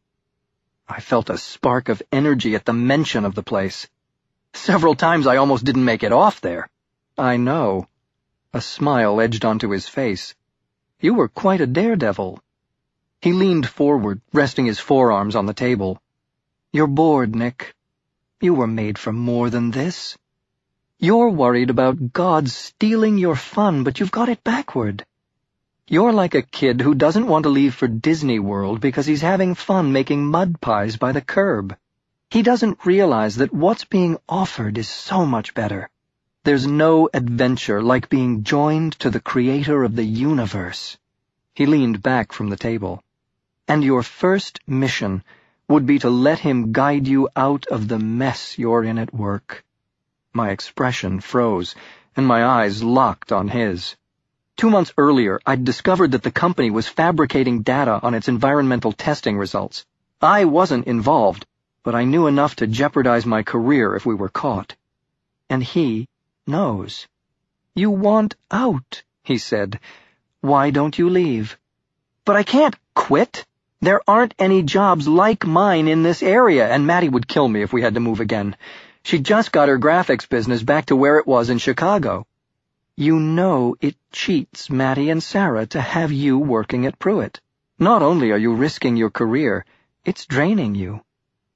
Speaker 2: I felt a spark of energy at the mention of the place. Several times I almost didn't make it off there. I know. A smile edged onto his face. You were quite a daredevil. He leaned forward, resting his forearms on the table. You're bored, Nick. You were made for more than this. You're worried about God stealing your fun, but you've got it backward. You're like a kid who doesn't want to leave for Disney World because he's having fun making mud pies by the curb. He doesn't realize that what's being offered is so much better. There's no adventure like being joined to the Creator of the universe. He leaned back from the table. And your first mission would be to let Him guide you out of the mess you're in at work. My expression froze, and my eyes locked on his. 2 months earlier, I'd discovered that the company was fabricating data on its environmental testing results. I wasn't involved, but I knew enough to jeopardize my career if we were caught. And he knows. You want out, he said. Why don't you leave? But I can't quit. There aren't any jobs like mine in this area, and Maddie would kill me if we had to move again. She just got her graphics business back to where it was in Chicago. You know it cheats Maddie and Sarah to have you working at Pruitt. Not only are you risking your career, it's draining you.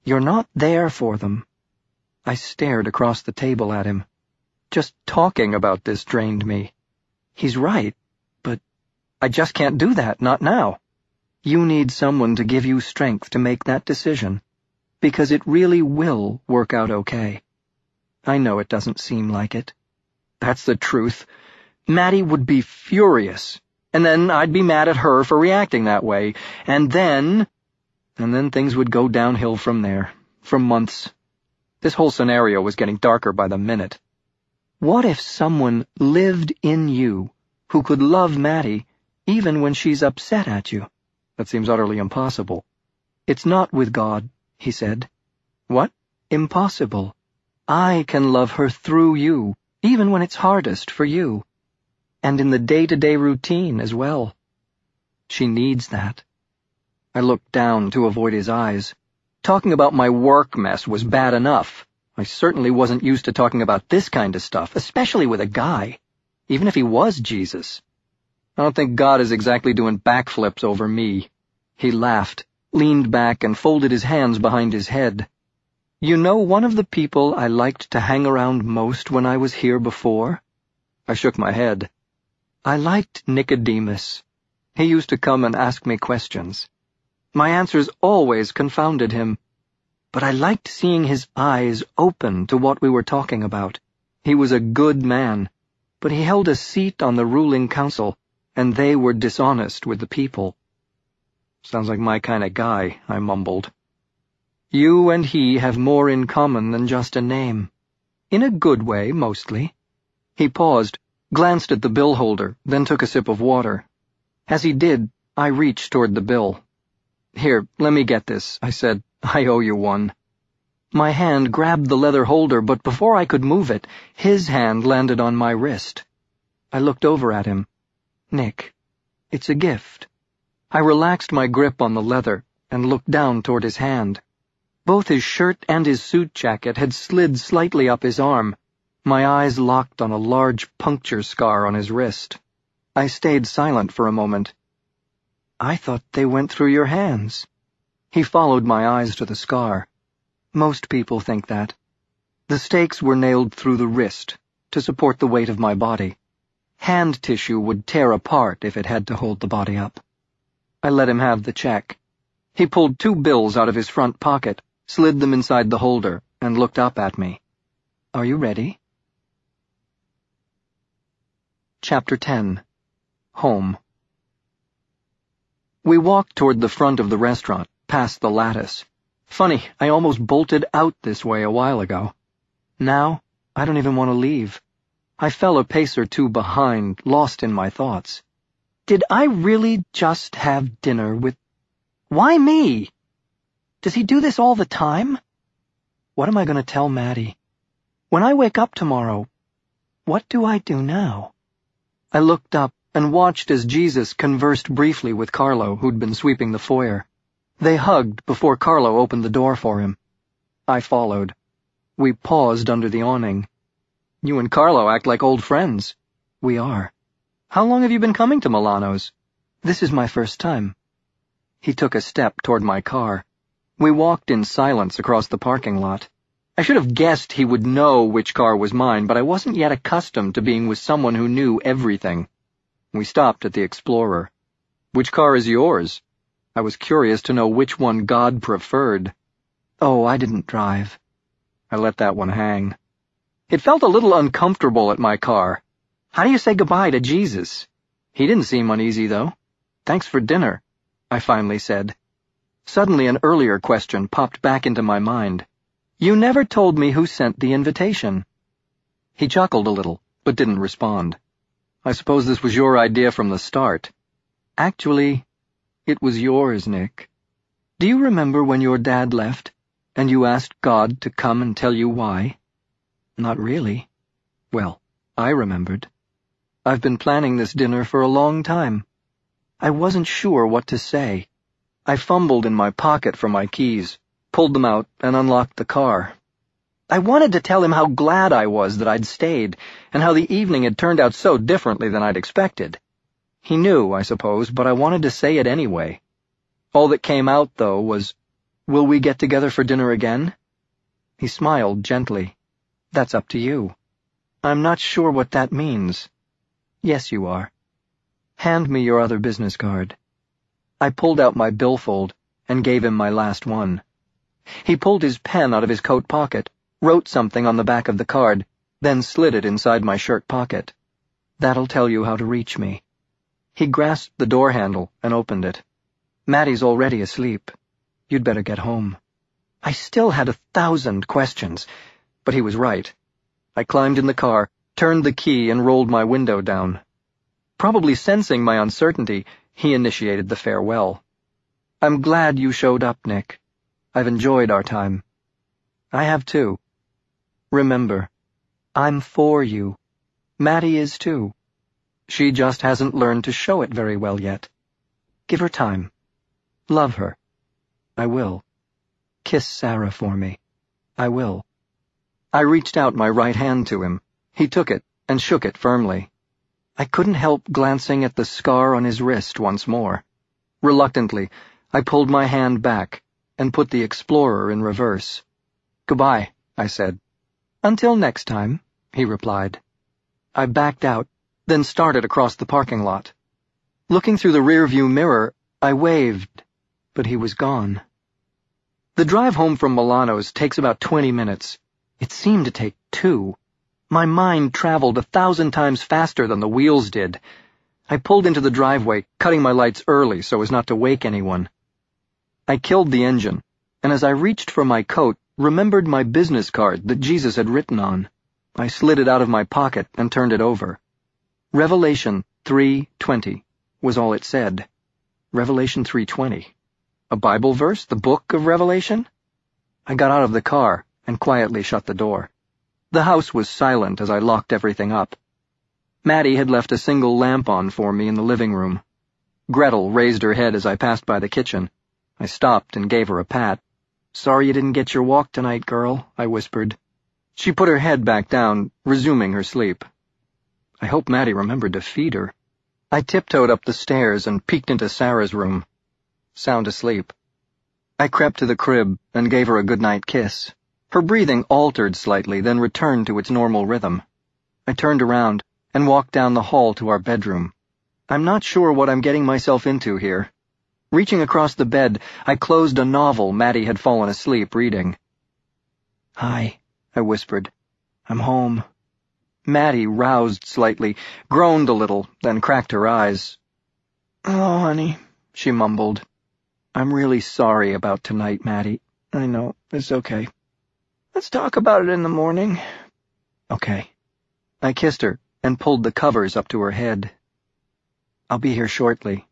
Speaker 2: You're not there for them." I stared across the table at him. Just talking about this drained me. He's right, but I just can't do that, not now. You need someone to give you strength to make that decision, because it really will work out okay. I know it doesn't seem like it. That's the truth. Maddie would be furious, and then I'd be mad at her for reacting that way, and then things would go downhill from there, for months. This whole scenario was getting darker by the minute. What if someone lived in you who could love Maddie even when she's upset at you? That seems utterly impossible. It's not with God, he said. What? Impossible. I can love her through you, even when it's hardest for you. And in the day-to-day routine as well. She needs that. I looked down to avoid his eyes. Talking about my work mess was bad enough. I certainly wasn't used to talking about this kind of stuff, especially with a guy, even if he was Jesus. I don't think God is exactly doing backflips over me. He laughed, leaned back, and folded his hands behind his head. You know one of the people I liked to hang around most when I was here before? I shook my head. I liked Nicodemus. He used to come and ask me questions. My answers always confounded him, but I liked seeing his eyes open to what we were talking about. He was a good man, but he held a seat on the ruling council, and they were dishonest with the people. Sounds like my kind of guy, I mumbled. You and he have more in common than just a name. In a good way, mostly. He paused, glanced at the bill holder, then took a sip of water. As he did, I reached toward the bill. Here, let me get this, I said. I owe you one. My hand grabbed the leather holder, but before I could move it, his hand landed on my wrist. I looked over at him. Nick, it's a gift. I relaxed my grip on the leather and looked down toward his hand. Both his shirt and his suit jacket had slid slightly up his arm. My eyes locked on a large puncture scar on his wrist. I stayed silent for a moment. I thought they went through your hands. He followed my eyes to the scar. Most people think that. The stakes were nailed through the wrist to support the weight of my body. Hand tissue would tear apart if it had to hold the body up. I let him have the check. He pulled 2 bills out of his front pocket, slid them inside the holder, and looked up at me. Are you ready? Chapter 10. Home. We walked toward the front of the restaurant, past the lattice. Funny, I almost bolted out this way a while ago. Now, I don't even want to leave. I fell a pace or two behind, lost in my thoughts. Did I really just have dinner with... Why me? Does he do this all the time? What am I going to tell Maddie? When I wake up tomorrow, what do I do now? I looked up and watched as Jesus conversed briefly with Carlo, who'd been sweeping the foyer. They hugged before Carlo opened the door for him. I followed. We paused under the awning. You and Carlo act like old friends. We are. How long have you been coming to Milano's? This is my first time. He took a step toward my car. We walked in silence across the parking lot. I should have guessed he would know which car was mine, but I wasn't yet accustomed to being with someone who knew everything. We stopped at the Explorer. Which car is yours? I was curious to know which one God preferred. Oh, I didn't drive. I let that one hang. It felt a little uncomfortable at my car. How do you say goodbye to Jesus? He didn't seem uneasy, though. Thanks for dinner, I finally said. Suddenly an earlier question popped back into my mind. You never told me who sent the invitation. He chuckled a little, but didn't respond. I suppose this was your idea from the start. Actually, it was yours, Nick. Do you remember when your dad left, and you asked God to come and tell you why? Not really. Well, I remembered. I've been planning this dinner for a long time. I wasn't sure what to say. I fumbled in my pocket for my keys, pulled them out, and unlocked the car. I wanted to tell him how glad I was that I'd stayed, and how the evening had turned out so differently than I'd expected. He knew, I suppose, but I wanted to say it anyway. All that came out, though, was, Will we get together for dinner again? He smiled gently. That's up to you. I'm not sure what that means. Yes, you are. Hand me your other business card. I pulled out my billfold and gave him my last one. He pulled his pen out of his coat pocket, wrote something on the back of the card, then slid it inside my shirt pocket. That'll tell you how to reach me. He grasped the door handle and opened it. Maddie's already asleep. You'd better get home. I still had 1,000 questions, but he was right. I climbed in the car, turned the key, and rolled my window down. Probably sensing my uncertainty, he initiated the farewell. I'm glad you showed up, Nick. I've enjoyed our time. I have too. Remember, I'm for you. Maddie is too. She just hasn't learned to show it very well yet. Give her time. Love her. I will. Kiss Sarah for me. I will. I reached out my right hand to him. He took it and shook it firmly. I couldn't help glancing at the scar on his wrist once more. Reluctantly, I pulled my hand back and put the Explorer in reverse. Goodbye, I said. Until next time, he replied. I backed out, then started across the parking lot. Looking through the rearview mirror, I waved, but he was gone. The drive home from Milano's takes about 20 minutes. It seemed to take 2. My mind traveled 1,000 times faster than the wheels did. I pulled into the driveway, cutting my lights early so as not to wake anyone. I killed the engine, and as I reached for my coat, remembered my business card that Jesus had written on. I slid it out of my pocket and turned it over. Revelation 3:20 was all it said. Revelation 3:20. A Bible verse, the book of Revelation? I got out of the car and quietly shut the door. The house was silent as I locked everything up. Maddie had left a single lamp on for me in the living room. Gretel raised her head as I passed by the kitchen. I stopped and gave her a pat. Sorry you didn't get your walk tonight, girl, I whispered. She put her head back down, resuming her sleep. I hope Maddie remembered to feed her. I tiptoed up the stairs and peeked into Sarah's room. Sound asleep. I crept to the crib and gave her a goodnight kiss. Her breathing altered slightly, then returned to its normal rhythm. I turned around and walked down the hall to our bedroom. I'm not sure what I'm getting myself into here. Reaching across the bed, I closed a novel Maddie had fallen asleep reading. Hi, I whispered. I'm home. Maddie roused slightly, groaned a little, then cracked her eyes. Oh, honey, she mumbled. I'm really sorry about tonight, Maddie. I know, it's okay. Let's talk about it in the morning. Okay. I kissed her and pulled the covers up to her head. I'll be here shortly.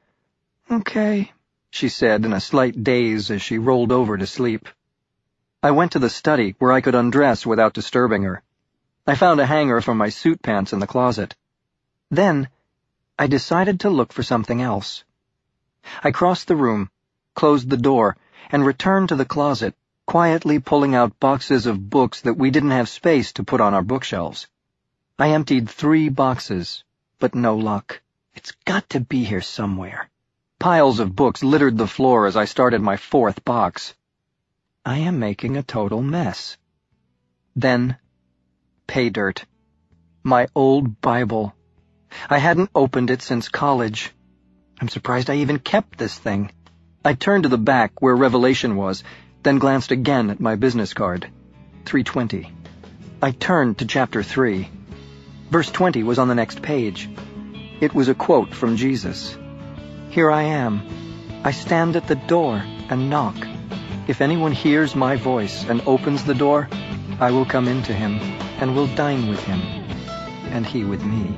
Speaker 2: Okay, she said in a slight daze as she rolled over to sleep. I went to the study where I could undress without disturbing her. I found a hanger for my suit pants in the closet. Then, I decided to look for something else. I crossed the room, closed the door, and returned to the closet, quietly pulling out boxes of books that we didn't have space to put on our bookshelves. I emptied 3 boxes, but no luck. It's got to be here somewhere. Piles of books littered the floor as I started my 4th box. I am making a total mess. Then, pay dirt. My old Bible. I hadn't opened it since college. I'm surprised I even kept this thing. I turned to the back where Revelation was, then glanced again at my business card. 3:20. I turned to chapter 3. Verse 20 was on the next page. It was a quote from Jesus. Here I am. I stand at the door and knock. If anyone hears my voice and opens the door, I will come into him and will dine with him, and he with me.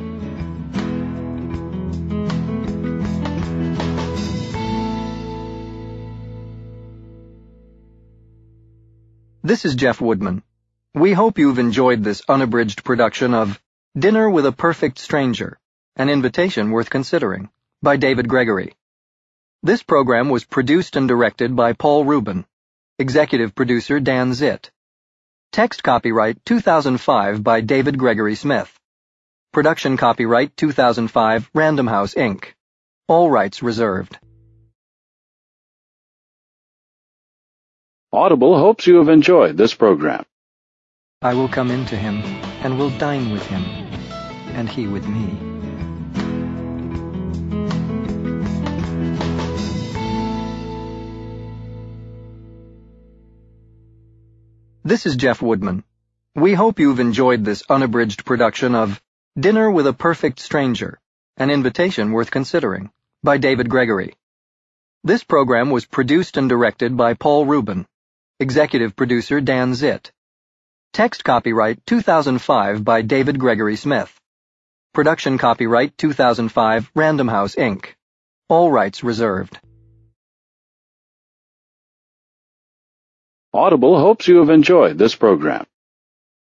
Speaker 2: This is Jeff Woodman. We hope you've enjoyed this unabridged production of Dinner with a Perfect Stranger, an invitation worth considering, by David Gregory. This program was produced and directed by Paul Rubin. Executive producer Dan Zitt. Text copyright 2005 by David Gregory Smith. Production copyright 2005 Random House, Inc. All rights reserved.
Speaker 1: Audible hopes you have enjoyed this program.
Speaker 2: I will come in to him, and will dine with him, and he with me. This is Jeff Woodman. We hope you've enjoyed this unabridged production of Dinner with a Perfect Stranger, an invitation worth considering, by David Gregory. This program was produced and directed by Paul Rubin. Executive producer Dan Zitt. Text copyright 2005 by David Gregory Smith. Production copyright 2005 Random House, Inc. All rights reserved.
Speaker 1: Audible hopes you have enjoyed this program.